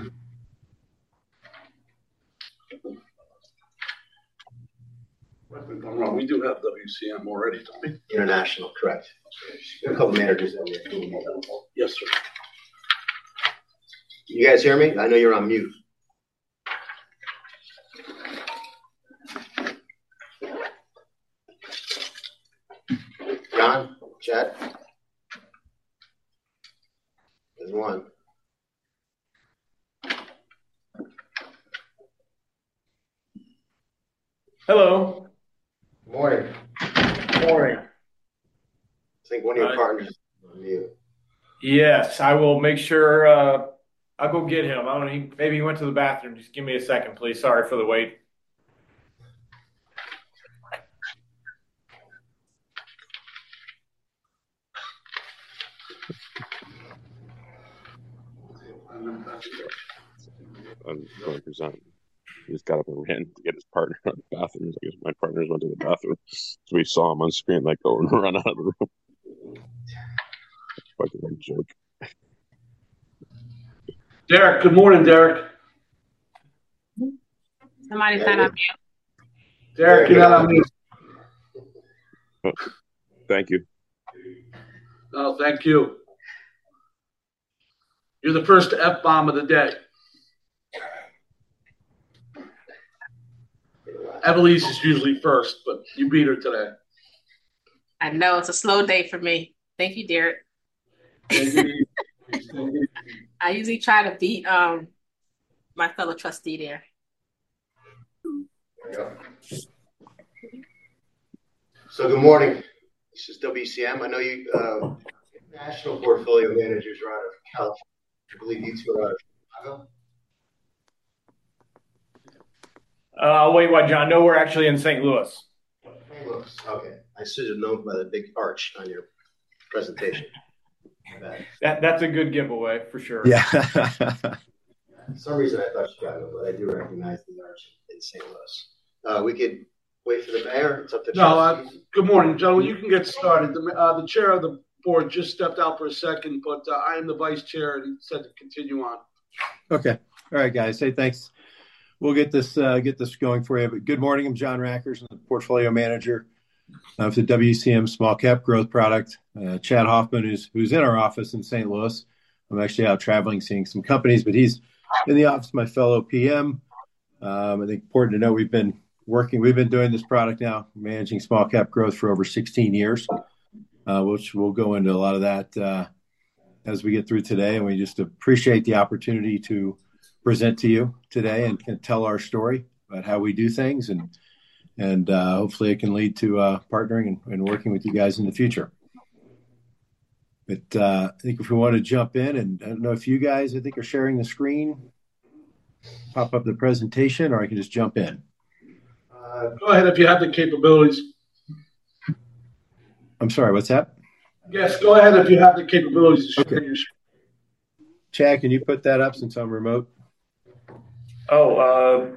J: I'm wrong. We do have WCM already, don't we?
D: International, correct. We have a couple managers that we have.
J: Yes, sir.
D: You guys hear me? I know you're on mute. John? Chad? There's one.
K: Hello.
D: Morning.
K: Morning.
D: I think one of your partners is on mute.
K: Yes, I will make sure. I'll go get him. I don't know. Maybe he went to the bathroom. Just give me a second, please. Sorry for the wait.
L: I'm going to present. He just got up and ran to get his partner out of the bathroom. I guess my partners went to the bathroom. So we saw him on screen, like, go and run out of the room. Fucking like joke.
J: Derek, good morning, Derek.
C: Somebody's not on mute.
J: Derek, you're not on mute.
L: Thank you.
J: No, thank you. You're the first F-bomb of the day. Evelise is usually first, but you beat her today.
C: I know it's a slow day for me. Thank you, Derek. I usually try to beat my fellow trustee there.
D: So good morning. This is WCM. I know you national portfolio managers are out of California. I believe you two are out of Chicago.
K: I'll wait while John. No, we're actually in St. Louis.
D: St. Louis. Okay. I should have known by the big arch on your presentation.
K: That's a good giveaway for sure.
D: Yeah. For some reason I thought Chicago, but I do recognize the arch in St. Louis. We could wait for the mayor. It's up to
J: good morning, gentlemen. You can get started. The chair of the board just stepped out for a second, but I am the vice chair and he said to continue on.
M: Okay. All right, guys. Hey, thanks. We'll get this going for you. But good morning. I'm John Rackers, I'm the portfolio manager of the WCM Small Cap Growth Product. Chad Hoffman, who's in our office in St. Louis. I'm actually out traveling, seeing some companies, but he's in the office, my fellow PM. I think important to know we've been doing this product now, managing small cap growth for over 16 years, which we'll go into a lot of that as we get through today. And we just appreciate the opportunity to present to you today and tell our story about how we do things and and hopefully it can lead to partnering and working with you guys in the future. But I think if we want to jump in, and I don't know if you guys, I think, are sharing the screen, pop up the presentation, or I can just jump in.
J: Go ahead if you have the capabilities.
M: I'm sorry, what's that?
J: Yes, go ahead if you have the capabilities to share your screen.
M: Chad, can you put that up since I'm remote?
K: Oh,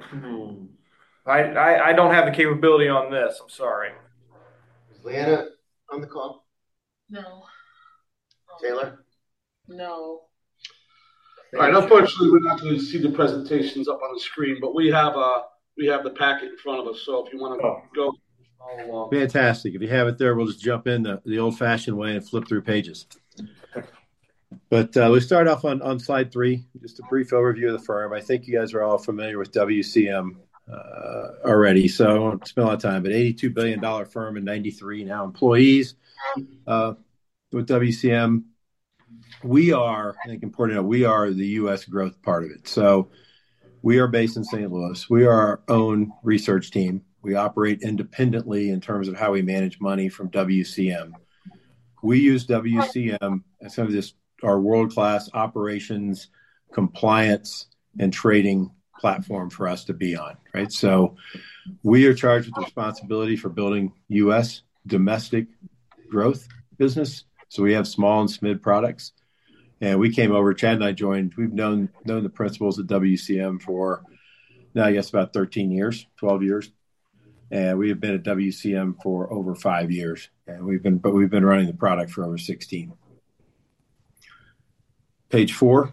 K: I don't have the capability on this. I'm sorry.
D: Is Leanna on the call?
C: No.
D: Taylor?
C: No.
J: All right. Unfortunately, we're not going to see the presentations up on the screen, but we have the packet in front of us. So if you want to go follow along.
M: Fantastic. If you have it there, we'll just jump in the old-fashioned way and flip through pages. But let's start off on slide 3, just a brief overview of the firm. I think you guys are all familiar with WCM already, so I won't spend a lot of time. But $82 billion firm and 93 now employees with WCM. We are, I think important to know, we are the U.S. growth part of it. So we are based in St. Louis. We are our own research team. We operate independently in terms of how we manage money from WCM. We use WCM as some of this, our world-class operations, compliance, and trading platform for us to be on, right? So we are charged with the responsibility for building U.S. domestic growth business. So we have small and mid products. And we came over, Chad and I joined, we've known the principals at WCM for now, I guess, about 13 years, 12 years. And we have been at WCM for over 5 years. And we've been running the product for over 16. Page 4.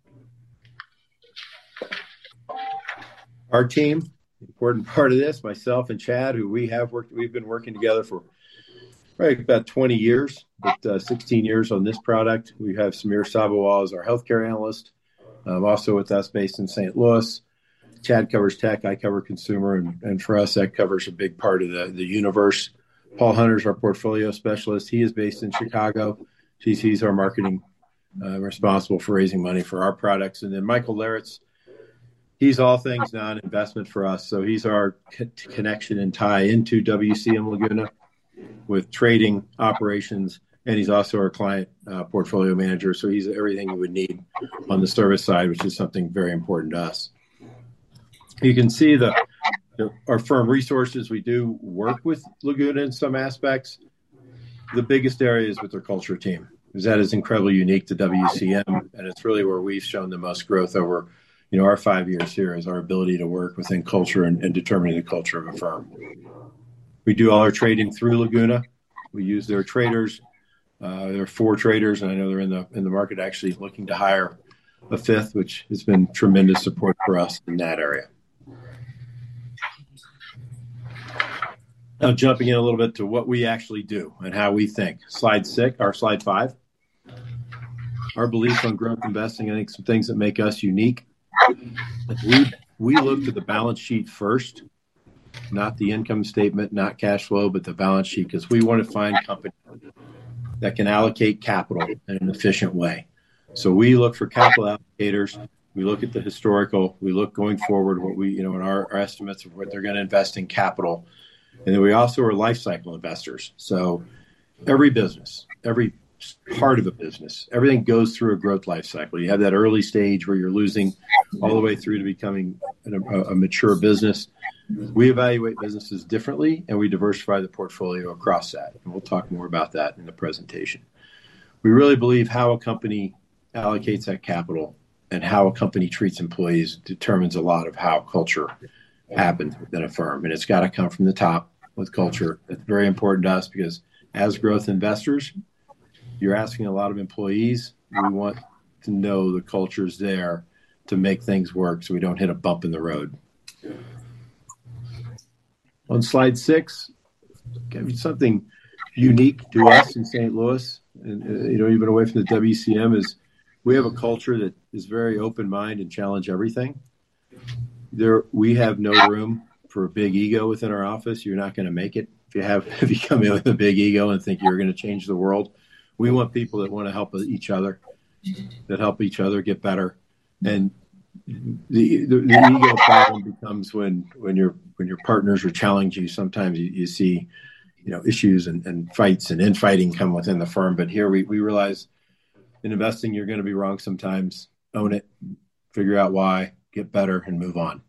M: Our team, important part of this, myself and Chad, who we've been working together for about 20 years, but 16 years on this product. We have Samir Sabawal as our healthcare analyst, also with us based in St. Louis. Chad covers tech, I cover consumer, and for us, that covers a big part of the universe. Paul Hunter's our portfolio specialist. He is based in Chicago. He's our marketing responsible for raising money for our products. And then Michael Laritz, he's all things non-investment for us. So he's our connection and tie into WCM Laguna with trading operations, and he's also our client portfolio manager. So he's everything you would need on the service side, which is something very important to us. You can see our firm resources. We do work with Laguna in some aspects. The biggest area is with their culture team, because that is incredibly unique to WCM, and it's really where we've shown the most growth over our 5 years here, is our ability to work within culture and determining the culture of a firm. We do all our trading through Laguna. We use their traders. There are 4 traders, and I know they're in the market actually looking to hire a 5th, which has been tremendous support for us in that area. Now jumping in a little bit to what we actually do and how we think. Slide 5. Our belief on growth investing, I think some things that make us unique. We look to the balance sheet first, not the income statement, not cash flow, but the balance sheet, because we want to find companies that can allocate capital in an efficient way. So we look for capital allocators. We look at the historical. We look going forward, what we, in our estimates of what they're going to invest in capital. And then we also are life cycle investors. So every business, every part of a business, everything goes through a growth life cycle. You have that early stage where you're losing all the way through to becoming a mature business. We evaluate businesses differently, and we diversify the portfolio across that. And we'll talk more about that in the presentation. We really believe how a company allocates that capital and how a company treats employees determines a lot of how culture happens within a firm. And it's got to come from the top with culture. It's very important to us because as growth investors, you're asking a lot of employees. We want to know the culture's there to make things work so we don't hit a bump in the road. On slide 6, something unique to us in St. Louis, and even away from the WCM, is we have a culture that is very open-minded and challenge everything. We have no room for a big ego within our office. You're not going to make it if you come in with a big ego and think you're going to change the world. We want people that want to help each other, that help each other get better. And the ego problem becomes when you're your partners are challenging you, sometimes you see, issues and fights and infighting come within the firm. But here we realize in investing, you're going to be wrong sometimes. Own it, figure out why, get better, and move on.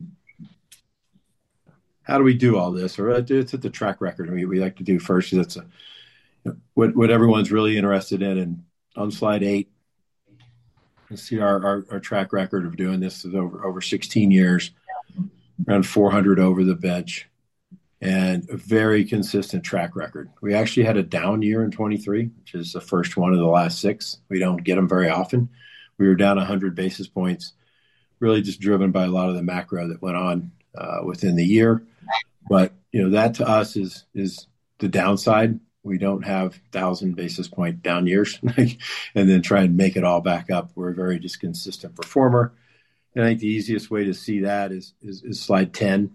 M: How do we do all this? Or it's at the track record we like to do first. That's what everyone's really interested in. And on slide 8, you see our track record of doing this is over 16 years, around 400 over the bench, and a very consistent track record. We actually had a down year in 23, which is the first one of the last 6. We don't get them very often. We were down 100 basis points, really just driven by a lot of the macro that went on within the year. But, that to us is the downside. We don't have 1,000 basis point down years and then try and make it all back up. We're a very just consistent performer. And I think the easiest way to see that is slide 10.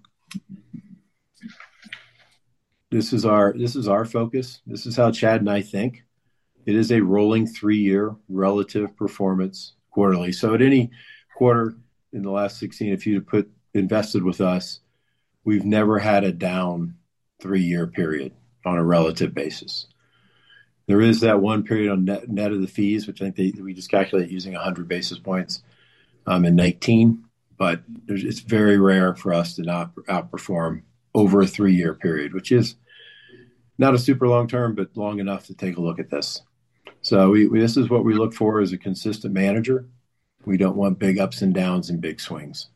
M: This is our focus. This is how Chad and I think. It is a rolling 3-year relative performance quarterly. So at any quarter in the last 16, if you'd put invested with us, we've never had a down 3-year period on a relative basis. There is that one period on net of the fees, which I think we just calculate using 100 basis points in 19. But it's very rare for us to not outperform over a 3-year period, which is not a super long term, but long enough to take a look at this. So this is what we look for as a consistent manager. We don't want big ups and downs and big swings.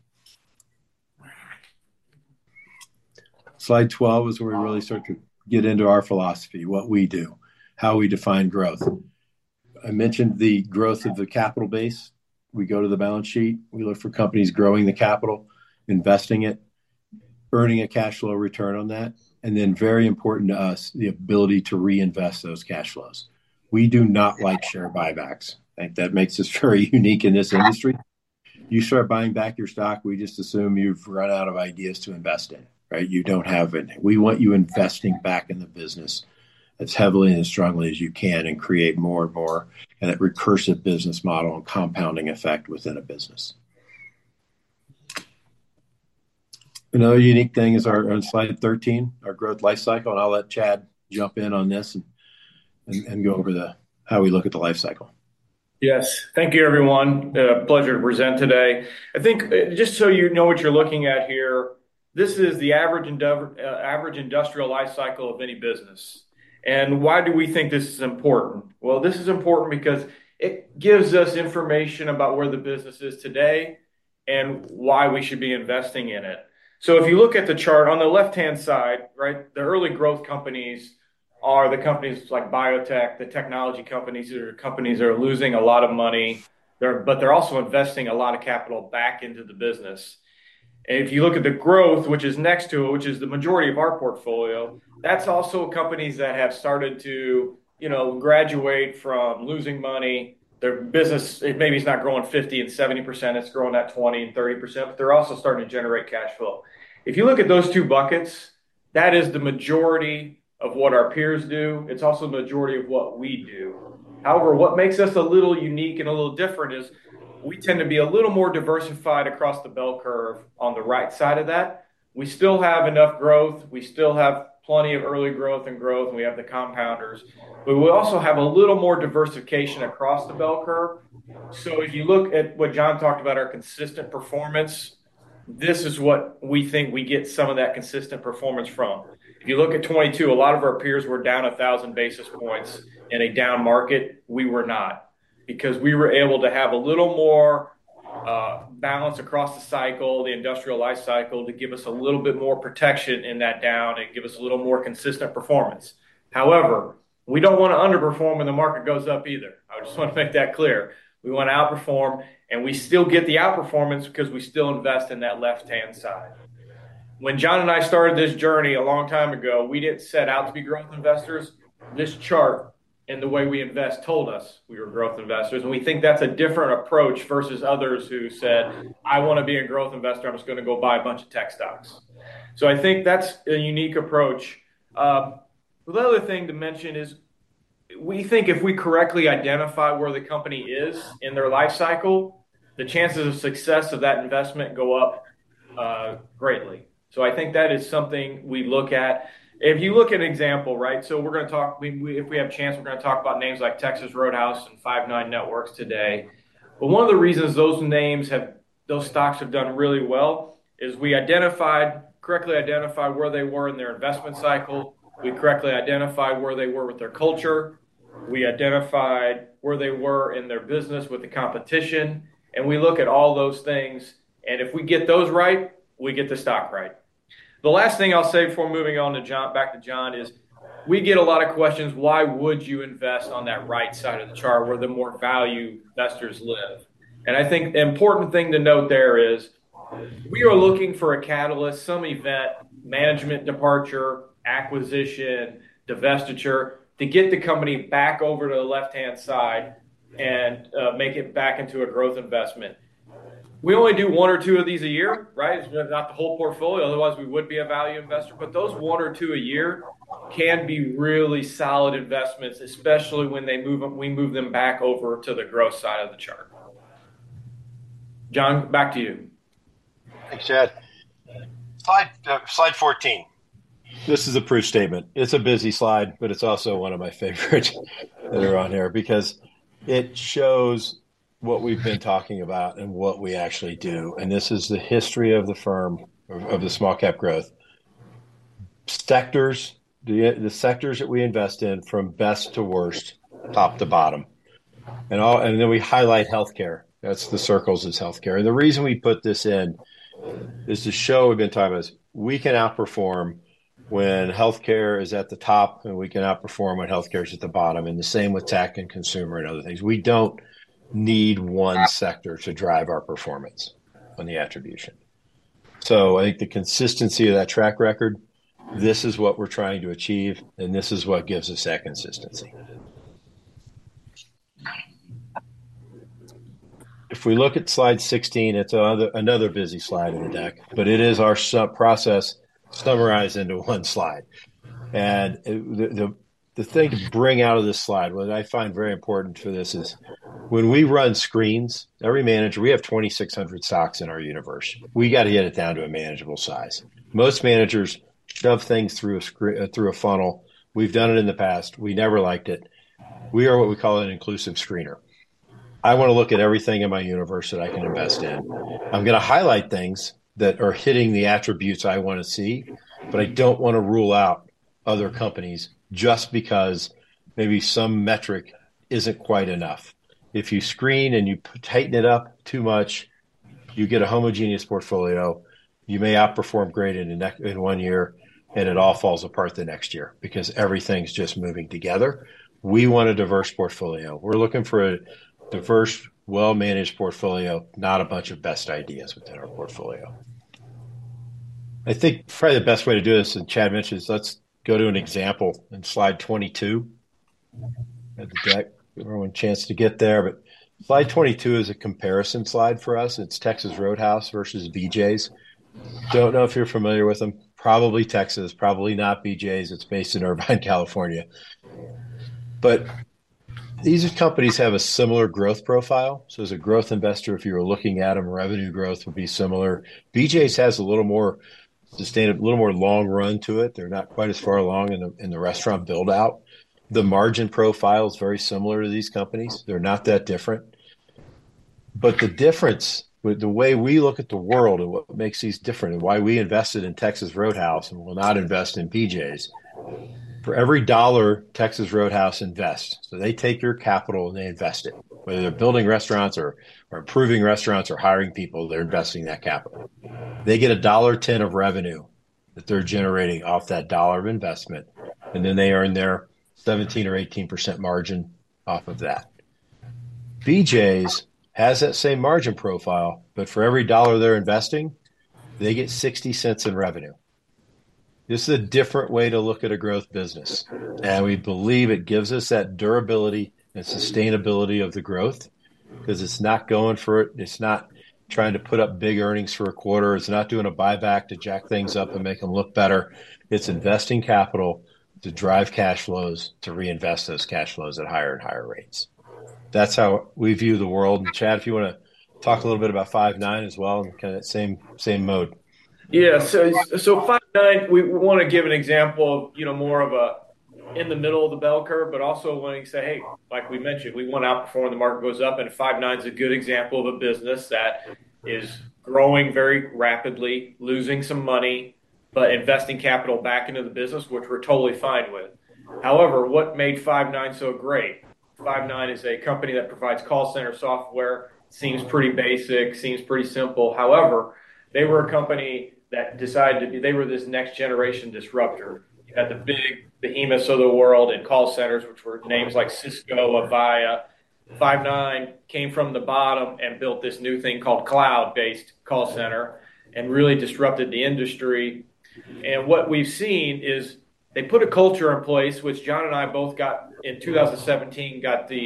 M: Slide 12 is where we really start to get into our philosophy, what we do, how we define growth. I mentioned the growth of the capital base. We go to the balance sheet. We look for companies growing the capital, investing it, earning a cash flow return on that. And then very important to us, the ability to reinvest those cash flows. We do not like share buybacks. I think that makes us very unique in this industry. You start buying back your stock, we just assume you've run out of ideas to invest in, right? You don't have it. We want you investing back in the business as heavily and as strongly as you can and create more and more and that recursive business model and compounding effect within a business. Another unique thing is on slide 13, our growth life cycle, and I'll let Chad jump in on this and go over how we look at the life cycle.
K: Yes. Thank you, everyone. Pleasure to present today. I think just so you know what you're looking at here, this is the average industrial life cycle of any business. And why do we think this is important? Well, this is important because it gives us information about where the business is today and why we should be investing in it. So if you look at the chart on the left-hand side, right, the early growth companies are the companies like biotech, the technology companies, that are losing a lot of money, but they're also investing a lot of capital back into the business. And if you look at the growth, which is next to it, which is the majority of our portfolio, that's also companies that have started to, graduate from losing money. Their business, maybe it's not growing 50 and 70%, it's growing at 20 and 30%, but they're also starting to generate cash flow. If you look at those two buckets, that is the majority of what our peers do. It's also the majority of what we do. However, what makes us a little unique and a little different is we tend to be a little more diversified across the bell curve on the right side of that. We still have enough growth. We still have plenty of early growth, and we have the compounders. But we also have a little more diversification across the bell curve. So if you look at what John talked about, our consistent performance, this is what we think we get some of that consistent performance from. If you look at 22, a lot of our peers were down 1,000 basis points in a down market. We were not, because we were able to have a little more balance across the cycle, the industrial life cycle, to give us a little bit more protection in that down and give us a little more consistent performance. However, we don't want to underperform when the market goes up either. I just want to make that clear. We want to outperform, and we still get the outperformance because we still invest in that left-hand side. When John and I started this journey a long time ago, we didn't set out to be growth investors. This chart and the way we invest told us we were growth investors. And we think that's a different approach versus others who said, I want to be a growth investor. I'm just going to go buy a bunch of tech stocks. So I think that's a unique approach. The other thing to mention is we think if we correctly identify where the company is in their life cycle, the chances of success of that investment go up greatly. So I think that is something we look at. If you look at an example, right? So we're going to talk, if we have a chance, we're going to talk about names like Texas Roadhouse and Five9 Networks today. But one of the reasons those stocks have done really well is we correctly identified where they were in their investment cycle. We correctly identified where they were with their culture. We identified where they were in their business with the competition. And we look at all those things. And if we get those right, we get the stock right. The last thing I'll say before moving on to back to John is we get a lot of questions. Why would you invest on that right side of the chart where the more value investors live? And I think the important thing to note there is we are looking for a catalyst, some event, management departure, acquisition, divestiture, to get the company back over to the left-hand side and make it back into a growth investment. We only do one or two of these a year, right? It's not the whole portfolio. Otherwise, we would be a value investor. But those one or two a year can be really solid investments, especially when we move them back over to the growth side of the chart. John, back to you.
M: Thanks, Chad. Slide 14. This is a proof statement. It's a busy slide, but it's also one of my favorites that are on here because it shows what we've been talking about and what we actually do. And this is the history of the firm, of the small cap growth. Sectors, the sectors that we invest in from best to worst, top to bottom. And then we highlight healthcare. That's the circles is healthcare. And the reason we put this in is to show we've been talking about is we can outperform when healthcare is at the top and we can outperform when healthcare is at the bottom. And the same with tech and consumer and other things. We don't need one sector to drive our performance on the attribution. So I think the consistency of that track record, this is what we're trying to achieve, and this is what gives us that consistency. If we look at slide 16, it's another busy slide in the deck, but it is our process summarized into one slide. And the thing to bring out of this slide, what I find very important for this is when we run screens, every manager, we have 2,600 stocks in our universe. We got to get it down to a manageable size. Most managers shove things through a funnel. We've done it in the past. We never liked it. We are what we call an inclusive screener. I want to look at everything in my universe that I can invest in. I'm going to highlight things that are hitting the attributes I want to see, but I don't want to rule out other companies just because maybe some metric isn't quite enough. If you screen and you tighten it up too much, you get a homogeneous portfolio. You may outperform great in 1 year, and it all falls apart the next year because everything's just moving together. We want a diverse portfolio. We're looking for a diverse, well-managed portfolio, not a bunch of best ideas within our portfolio. I think probably the best way to do this, and Chad mentioned, is let's go to an example in slide 22 at the deck. Give everyone a chance to get there, but slide 22 is a comparison slide for us. It's Texas Roadhouse versus BJ's. Don't know if you're familiar with them. Probably Texas, probably not BJ's. It's based in Irvine, California. But these companies have a similar growth profile. So as a growth investor, if you were looking at them, revenue growth would be similar. BJ's has a little more sustainable, a little more long run to it. They're not quite as far along in the restaurant build out. The margin profile is very similar to these companies. They're not that different. But the difference with the way we look at the world and what makes these different and why we invested in Texas Roadhouse and will not invest in BJ's, for every dollar Texas Roadhouse invests, so they take your capital and they invest it. Whether they're building restaurants or improving restaurants or hiring people, they're investing that capital. They get $1.10 of revenue that they're generating off that dollar of investment, and then they earn their 17 or 18% margin off of that. BJ's has that same margin profile, but for every dollar they're investing, they get 60 cents in revenue. This is a different way to look at a growth business, and we believe it gives us that durability and sustainability of the growth because it's not going for it. It's not trying to put up big earnings for a quarter. It's not doing a buyback to jack things up and make them look better. It's investing capital to drive cash flows, to reinvest those cash flows at higher and higher rates. That's how we view the world. And Chad, if you want to talk a little bit about Five9 as well, and kind of that same mode.
K: Yeah, so 5.9, we want to give an example of, more of a in the middle of the bell curve, but also wanting to say, hey, like we mentioned, we want to outperform when the market goes up, and 5.9 is a good example of a business that is growing very rapidly, losing some money, but investing capital back into the business, which we're totally fine with. However, what made 5.9 so great? 5.9 is a company that provides call center software. Seems pretty basic, seems pretty simple. However, they were a company that decided to be, they were this next generation disruptor. You had the big behemoths of the world in call centers, which were names like Cisco, Avaya. 5.9 came from the bottom and built this new thing called cloud-based call center and really disrupted the industry. And what we've seen is they put a culture in place, which John and I both got in 2017,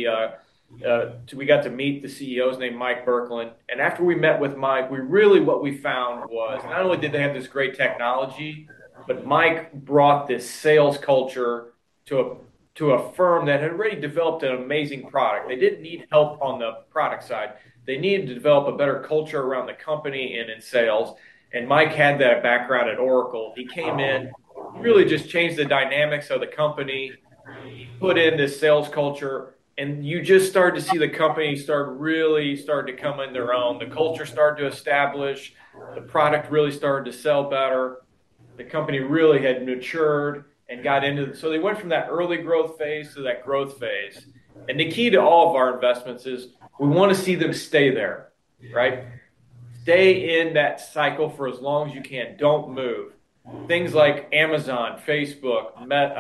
K: we got to meet the CEO's named Mike Birkeland. And after we met with Mike, what we found was not only did they have this great technology, but Mike brought this sales culture to a firm that had already developed an amazing product. They didn't need help on the product side. They needed to develop a better culture around the company and in sales. And Mike had that background at Oracle. He came in, really just changed the dynamics of the company, put in this sales culture, and you just started to see the company start to come in their own. The culture started to establish. The product really started to sell better. The company really had matured and got into so they went from that early growth phase to that growth phase. And the key to all of our investments is we want to see them stay there, right? Stay in that cycle for as long as you can. Don't move. Things like Amazon, Facebook,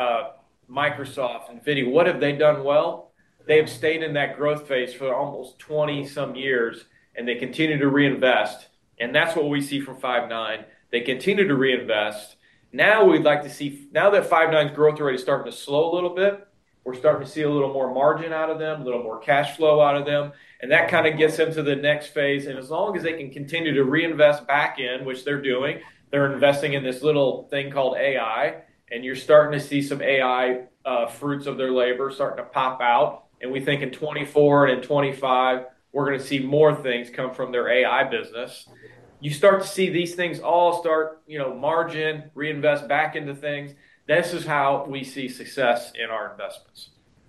K: Microsoft, NVIDIA, what have they done well? They have stayed in that growth phase for almost 20 some years, and they continue to reinvest. And that's what we see from 5.9. They continue to reinvest. Now we'd like to see, now that 5.9's growth rate is starting to slow a little bit, we're starting to see a little more margin out of them, a little more cash flow out of them, and that kind of gets them to the next phase. And as long as they can continue to reinvest back in, which they're doing, they're investing in this little thing called AI, and you're starting to see some AI fruits of their labor starting to pop out. And we think in 24 and in 25, we're going to see more things come from their AI business. You start to see these things all start, margin, reinvest back into things. This is how we see success in our investments.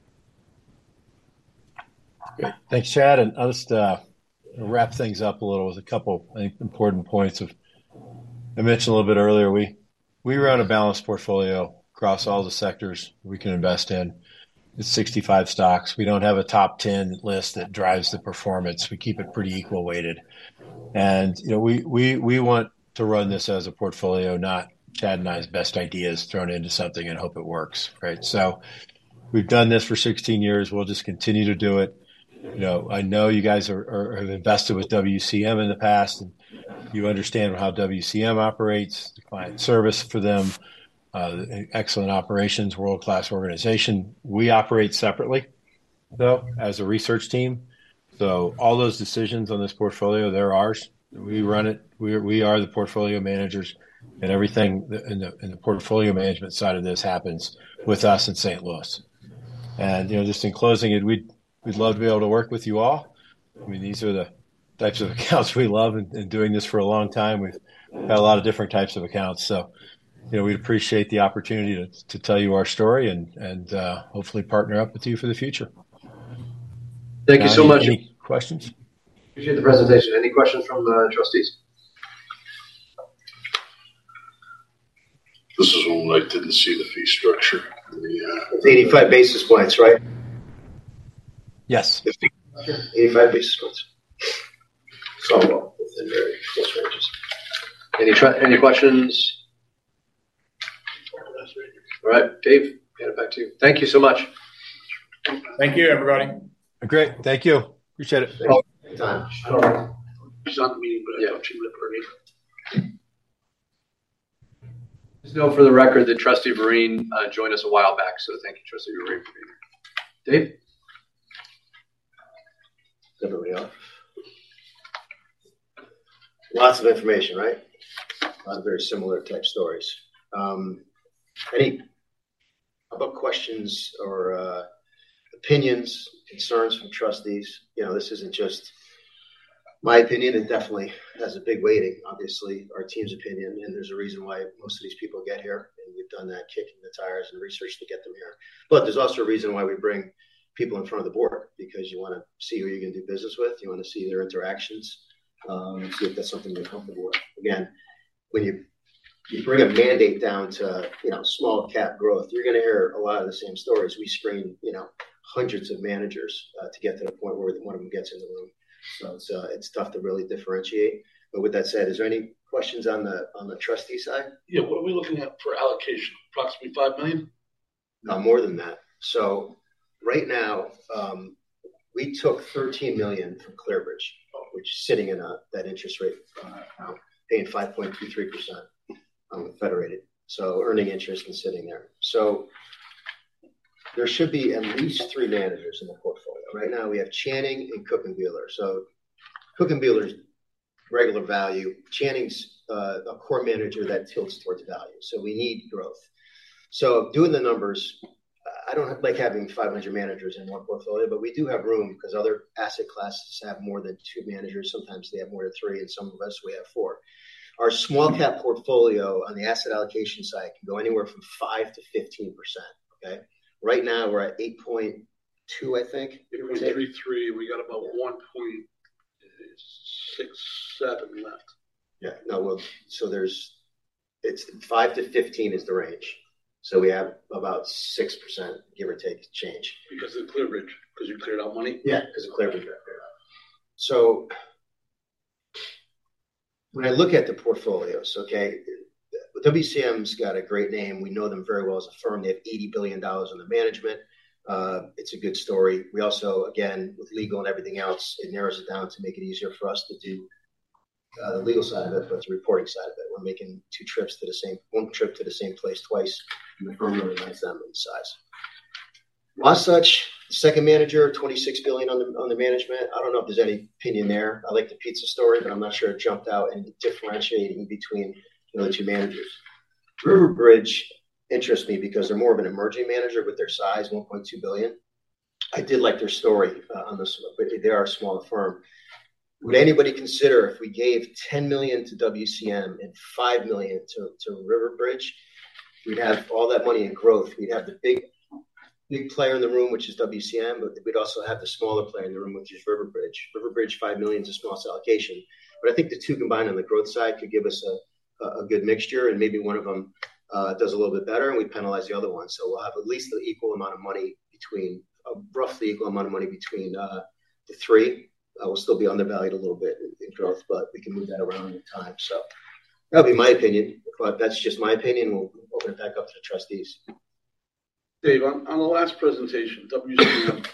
M: Great. Thanks, Chad. And I'll just wrap things up a little with a couple, I think, important points. I mentioned a little bit earlier, we run a balanced portfolio across all the sectors we can invest in. It's 65 stocks. We don't have a top 10 list that drives the performance. We keep it pretty equal weighted. And, we want to run this as a portfolio, not Chad and I's best ideas thrown into something and hope it works, right? So we've done this for 16 years. We'll just continue to do it. I know you guys have invested with WCM in the past, and you understand how WCM operates, the client service for them, excellent operations, world-class organization. We operate separately, though, as a research team. So all those decisions on this portfolio, they're ours. We run it. We are the portfolio managers, and everything in the portfolio management side of this happens with us in St. Louis. And just in closing, we'd love to be able to work with you all. I mean, these are the types of accounts we love, and doing this for a long time, we've had a lot of different types of accounts. So, we'd appreciate the opportunity to tell you our story and hopefully partner up with you for the future.
A: Thank you so much.
M: Any questions?
A: Appreciate the presentation. Any questions from the trustees?
B: This is when I didn't see the fee structure.
D: It's 85 basis points, right?
M: Yes.
D: 85 basis points. So well within very close ranges.
A: Any questions? All right, Dave, hand it back to you. Thank you so much.
K: Thank you, everybody.
M: Great. Thank you. Appreciate it.
D: Time.
J: She's on the meeting, but I thought she would have heard me.
A: Just know for the record that Trustee Vereen joined us a while back, so thank you, Trustee Vereen, for being here. Dave?
D: Everybody else? Lots of information, right? A lot of very similar type stories. Any about questions or opinions, concerns from trustees? This isn't just My opinion, it definitely has a big weighting, obviously, our team's opinion, and there's a reason why most of these people get here, and we've done that kicking the tires and research to get them here. But there's also a reason why we bring people in front of the board, because you want to see who you're going to do business with, you want to see their interactions, see if that's something they're comfortable with. Again, when you bring a mandate down to small cap growth, you're going to hear a lot of the same stories. We screen hundreds of managers to get to the point where one of them gets in the room. So it's tough to really differentiate. But with that said, is there any questions on the trustee side?
J: Yeah, what are we looking at for allocation? Approximately $5 million?
D: No, more than that. So right now, we took $13 million from ClearBridge, which is sitting in that interest rate account, paying 5.23% Federated. So earning interest and sitting there. So there should be at least 3 managers in the portfolio. Right now we have Channing and Cook and Buehler. So Cook and Buehler's regular value. Channing's a core manager that tilts towards value. So we need growth. So doing the numbers, I don't like having 500 managers in one portfolio, but we do have room because other asset classes have more than 2 managers. Sometimes they have more than 3, and some of us, we have 4. Our small cap portfolio on the asset allocation side can go anywhere from 5 to 15%. Okay. Right now we're at 8.2, I think.
J: 8.33. We got about 1.67 left.
D: Yeah. No. Well, so it's 5 to 15 is the range. So we have about 6%, give or take, change.
J: Because of ClearBridge, because you cleared out money?
D: Yeah, because of ClearBridge got cleared out. So when I look at the portfolios, okay, WCM's got a great name. We know them very well as a firm. They have $80 billion under management. It's a good story. We also, again, with legal and everything else, it narrows it down to make it easier for us to do the legal side of it, but the reporting side of it. We're making 1 trip to the same place twice, and the firm really likes them in size. Wasatch, second manager, $26 billion on the management. I don't know if there's any opinion there. I like the pizza story, but I'm not sure it jumped out and differentiating between the 2 managers. Riverbridge interests me because they're more of an emerging manager with their size, $1.2 billion. I did like their story on this, but they are a smaller firm. Would anybody consider if we gave $10 million to WCM and $5 million to Riverbridge, we'd have all that money in growth. We'd have the big player in the room, which is WCM, but we'd also have the smaller player in the room, which is Riverbridge. Riverbridge, $5 million is a small allocation. But I think the 2 combined on the growth side could give us a good mixture, and maybe one of them does a little bit better, and we penalize the other one. So we'll have at least the equal amount of money roughly equal amount of money between the 3. We'll still be undervalued a little bit in growth, but we can move that around in time. So that'll be my opinion, but that's just my opinion. We'll open it back up to the trustees.
J: Dave, on the last presentation, WCM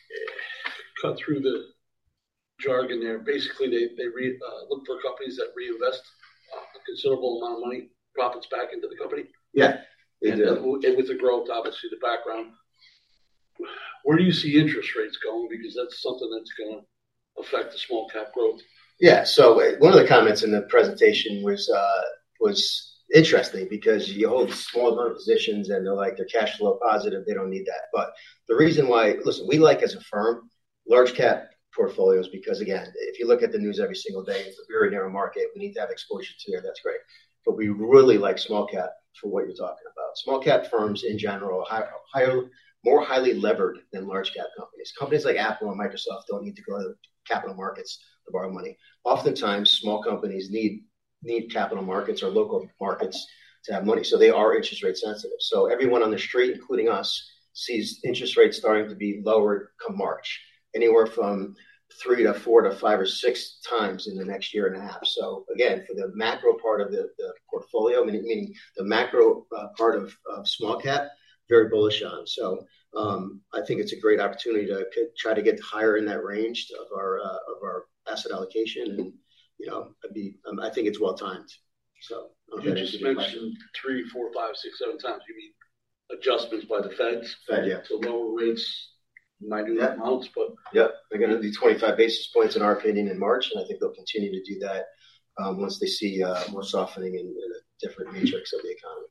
J: cut through the jargon there. Basically, they look for companies that reinvest a considerable amount of money, profits back into the company.
D: Yeah,
J: and with the growth, obviously, the background. Where do you see interest rates going? Because that's something that's going to affect the small cap growth.
D: Yeah. So one of the comments in the presentation was interesting because you hold small amount of positions and they're cash flow positive. They don't need that. But the reason why, listen, we like as a firm large cap portfolios because, again, if you look at the news every single day, it's a very narrow market. We need to have exposure to there. That's great. But we really like small cap for what you're talking about. Small cap firms in general more highly levered than large cap companies. Companies like Apple and Microsoft don't need to go to the capital markets to borrow money. Oftentimes, small companies need capital markets or local markets to have money. So they are interest rate sensitive. So everyone on the street, including us, sees interest rates starting to be lowered come March, anywhere from 3 to 4 to 5 or 6 times in the next year and a half. So again, for the macro part of the portfolio, meaning the macro part of small cap, very bullish on. So I think it's a great opportunity to try to get higher in that range of our asset allocation, and I think it's well timed. So
J: you just mentioned 3, 4, 5, 6, 7 times. You mean adjustments by the Feds?
D: Fed, yeah.
J: To lower rates, minute amounts, but
D: they're going to do 25 basis points in our opinion in March, and I think they'll continue to do that once they see more softening in a different matrix of the economy.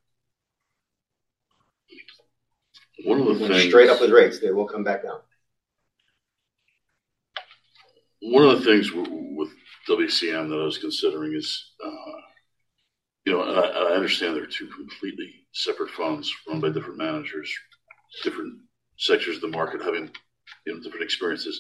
B: One of the things,
D: straight up with rates, they will come back down.
B: One of the things with WCM that I was considering is, and I understand they're two completely separate funds run by different managers, different sectors of the market having different experiences.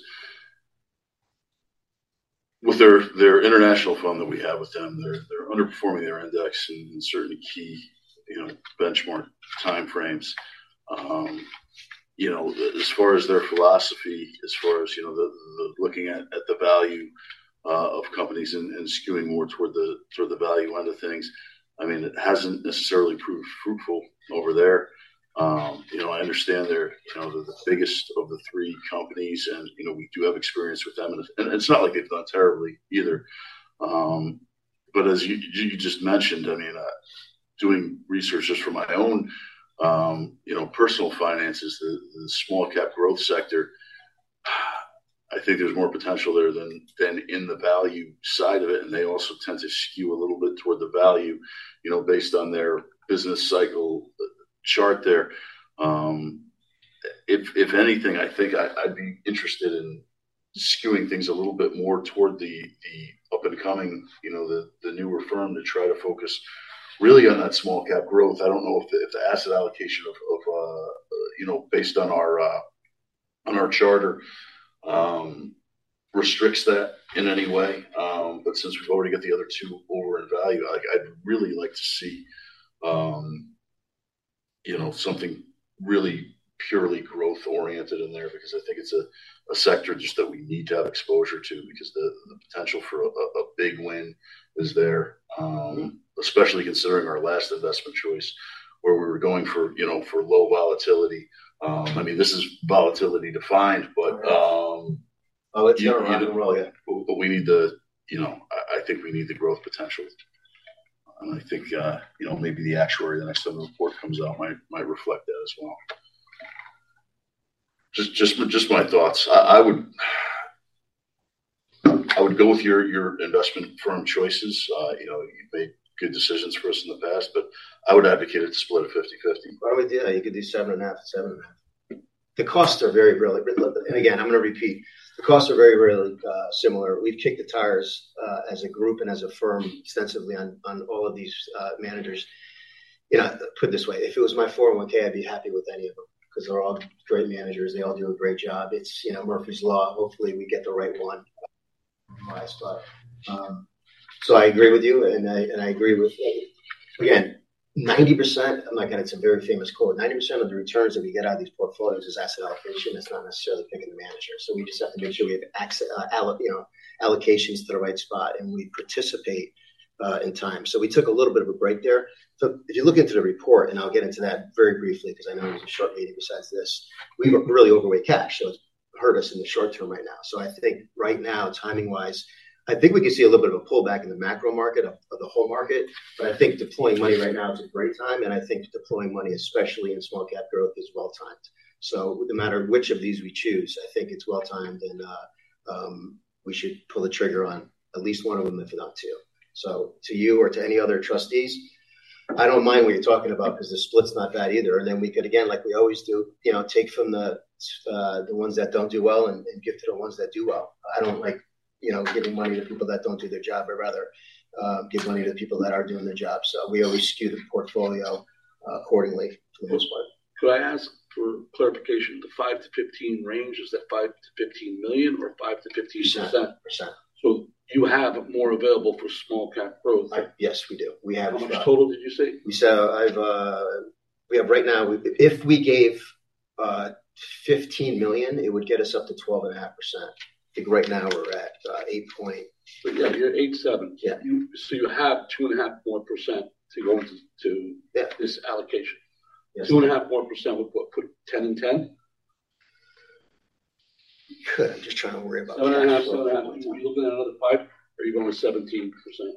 B: With their international fund that we have with them, they're underperforming their index in certain key benchmark timeframes. As far as their philosophy, as far as the looking at the value of companies and skewing more toward the value end of things. I mean, it hasn't necessarily proved fruitful over there. I understand they're the biggest of the three companies, and we do have experience with them, and it's not like they've done terribly either. But as you just mentioned, I mean, doing research just for my own personal finances, the small cap growth sector, I think there's more potential there than in the value side of it, and they also tend to skew a little bit toward the value, based on their business cycle chart there. If anything, I think I'd be interested in skewing things a little bit more toward the up and coming, the newer firm, to try to focus really on that small cap growth. I don't know if the asset allocation of based on our charter restricts that in any way. But since we've already got the other two over in value, I'd really like to see something really purely growth oriented in there, because I think it's a sector just that we need to have exposure to, because the potential for a big win is there, especially considering our last investment choice where we were going for low volatility. I mean, this is volatility defined, but but we need I think we need the growth potential. And I think, maybe the actuary, the next time the report comes out, might reflect that as well. Just my thoughts. I would go with your investment firm choices. You've made good decisions for us in the past, but I would advocate it to split a 50-50.
D: Why would you? You could do 7.5. The costs are very, really, and again, I'm going to repeat, the costs are very, really similar. We've kicked the tires as a group and as a firm extensively on all of these managers. Put it this way, if it was my 401k, I'd be happy with any of them, because they're all great managers. They all do a great job. It's, Murphy's Law. Hopefully we get the right one. So I agree with you, and I agree with, again, 90%, it's a very famous quote, 90% of the returns that we get out of these portfolios is asset allocation. It's not necessarily picking the manager. So we just have to make sure we have allocations to the right spot, and we participate in time. So we took a little bit of a break there. So if you look into the report, and I'll get into that very briefly because I know it was a short meeting besides this, we were really overweight cash. So it's hurt us in the short term right now. So I think right now, timing-wise, I think we can see a little bit of a pullback in the macro market of the whole market, but I think deploying money right now is a great time, and I think deploying money, especially in small cap growth, is well timed. So no matter which of these we choose, I think it's well timed, and we should pull the trigger on at least one of them, if not two. So to you or to any other trustees, I don't mind what you're talking about, because the split's not bad either. And then we could, again, like we always do, take from the ones that don't do well and give to the ones that do well. I don't like giving money to people that don't do their job. I'd rather give money to people that are doing their job. So we always skew the portfolio accordingly for the most part.
J: Could I ask for clarification? The 5 to 15 range, is that 5 to 15 million or 5 to 15%? So you have more available for small cap growth?
D: Yes, we do. We have.
J: How much total did you say?
D: We have right now. If we gave 15 million, it would get us up to 12.5%. I think right now we're at 8 point.
J: So yeah, you're at 8.7.
D: Yeah.
J: So you have 2.5% more to go into this allocation.
D: Yes.
J: 2.5% more would put 10 and 10.
D: Good. I'm just trying to worry about
J: 7.5. Are you looking at another 5? Or are you going with 17%?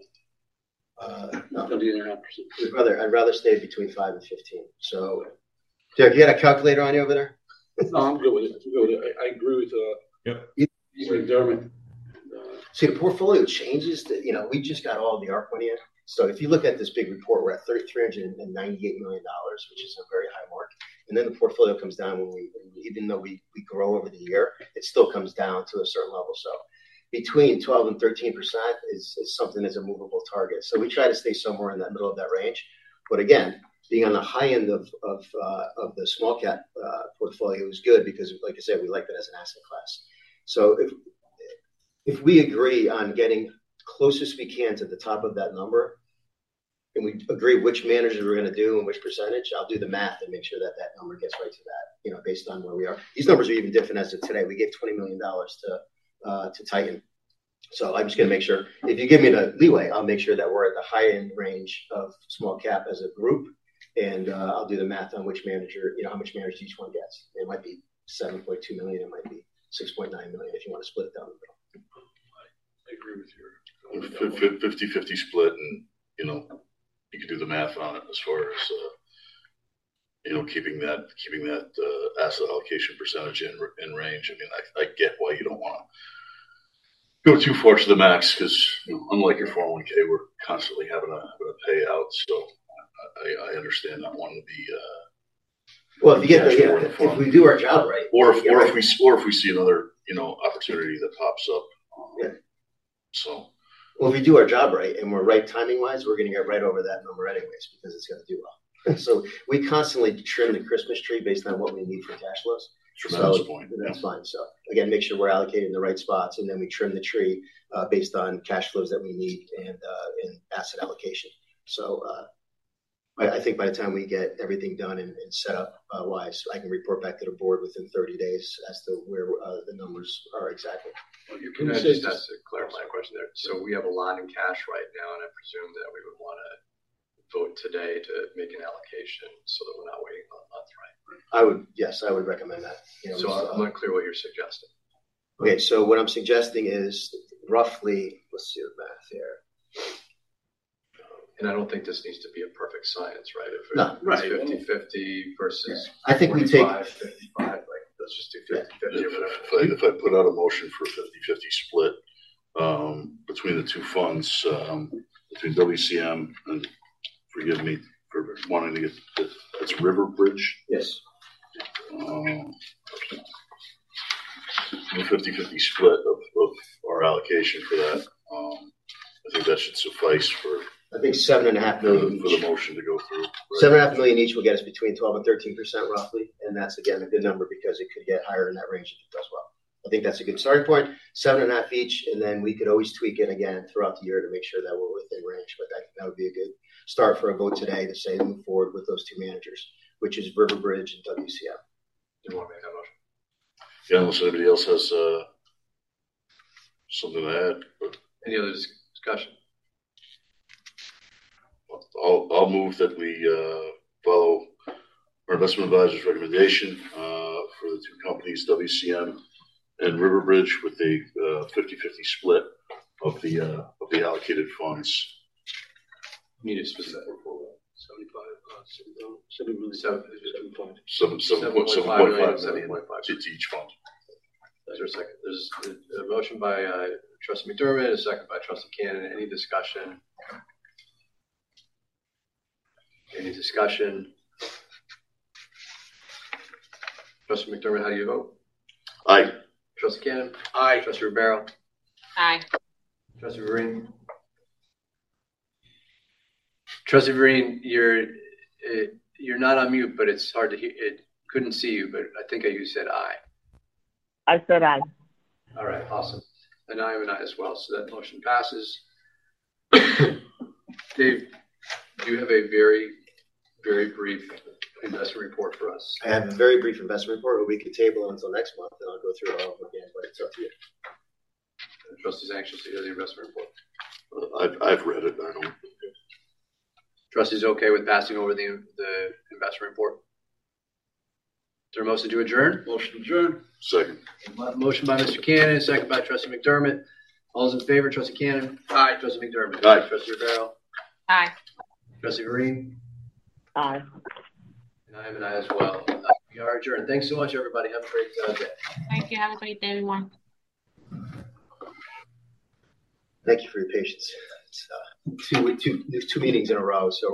D: No.
J: 17.5%.
D: I'd rather stay between 5 and 15. So, Derek, you got a calculator on you over there?
J: No, I'm good with it. I agree with Dermot.
D: See, the portfolio changes. We just got all the ARC money in. So if you look at this big report, we're at $398 million, which is a very high mark. And then the portfolio comes down even though we grow over the year, it still comes down to a certain level. So between 12 and 13% is something that's a movable target. So we try to stay somewhere in that middle of that range. But again, being on the high end of the small cap portfolio is good because, like I said, we like that as an asset class. So if we agree on getting closest we can to the top of that number, and we agree which managers we're going to do and which percentage, I'll do the math and make sure that that number gets right to that, based on where we are. These numbers are even different as of today. We gave $20 million to Titan. So I'm just going to make sure, if you give me the leeway, I'll make sure that we're at the high end range of small cap as a group. And I'll do the math on which manager, how much managers each one gets. It might be 7.2 million. It might be 6.9 million if you want to split it down the
B: I
D: middle.
B: agree with you. 50-50 split, and you can do the math on it as far as keeping that asset allocation percentage in range. I mean, I get why you don't want to go too far to the max because unlike your 401k, we're constantly having a payout. So I understand not wanting to be.
D: Well, if we do our job right,
B: or if we see another opportunity that pops up.
D: Yeah.
B: So.
D: Well, if we do our job right and we're right timing wise, we're going to get right over that number anyways because it's going to do well. So we constantly trim the Christmas tree based on what we need for cash flows.
B: Tremendous point.
D: That's fine. So again, make sure we're allocated in the right spots, and then we trim the tree based on cash flows that we need and asset allocation. So I think by the time we get everything done and set up wise, I can report back to the board within 30 days as to where the numbers are exactly.
A: Well, can I just ask a clarifying question there? So we have a lot in cash right now, and I presume that we would want to vote today to make an allocation so that we're not waiting on a month, right?
D: Yes, I would recommend that.
A: So I'm unclear what you're suggesting.
D: Okay, so what I'm suggesting is roughly, let's see the math here.
A: And I don't think this needs to be a perfect science, right? If it's 50-50 versus
D: I think we take
A: 55, let's just do 50-50 or whatever.
B: If I put out a motion for a 50-50 split between the two funds, between WCM and, forgive me for wanting to get, that's River Bridge?
D: Yes.
B: A 50-50 split of our allocation for that. I think that should suffice for.
D: I think $7.5 million
B: for the motion to go through.
D: Right? $7.5 million each will get us between 12 and 13% roughly, and that's again a good number because it could get higher in that range if it does well. I think that's a good starting point. 7.5 each, and then we could always tweak it again throughout the year to make sure that we're within range. But that would be a good start for a vote today to say move forward with those two managers, which is River Bridge and WCM.
A: Do you want to make that motion?
B: Yeah, unless anybody else has something to add. But
A: any other discussion?
B: I'll move that we follow our investment advisor's recommendation for the two companies, WCM and Riverbridge, with a 50-50 split of the allocated funds.
A: Need a specific for
B: 7.5 to each fund.
A: Is there a second? There's a motion by Trustee McDermott, a second by Trustee Cannon. Any discussion? Any discussion? Trustee McDermott, how do you vote?
B: Aye.
A: Trustee Cannon? Aye. Trustee Ribeiro?
C: Aye.
A: Trustee Vereen? Trustee Vereen, you're not on mute, but it's hard to hear. It couldn't see you, but I think you said aye.
N: I said aye.
A: All right, awesome. And I am an aye as well, so that motion passes. Dave, do you have a very, very brief investment report for us?
D: I have a very brief investment report, but we could table it until next month, and I'll go through it all again, but it's up to you.
A: The trustee's anxious to hear the investment report.
B: I've read it. I don't.
A: Trustee's okay with passing over the investment report? Is there a motion to adjourn?
J: Motion to adjourn.
B: Second.
A: Motion by Mr. Cannon, second by Trustee McDermott. All those in favor, Trustee Cannon? Aye. Trustee McDermott?
B: Aye.
A: Trustee Ribeiro?
C: Aye.
A: Trustee Vereen?
N: Aye.
A: And I am an aye as well. We are adjourned. Thanks so much, everybody. Have a great day.
C: Thank you. Have a great day, everyone.
D: Thank you for your patience. It's two meetings in a row, so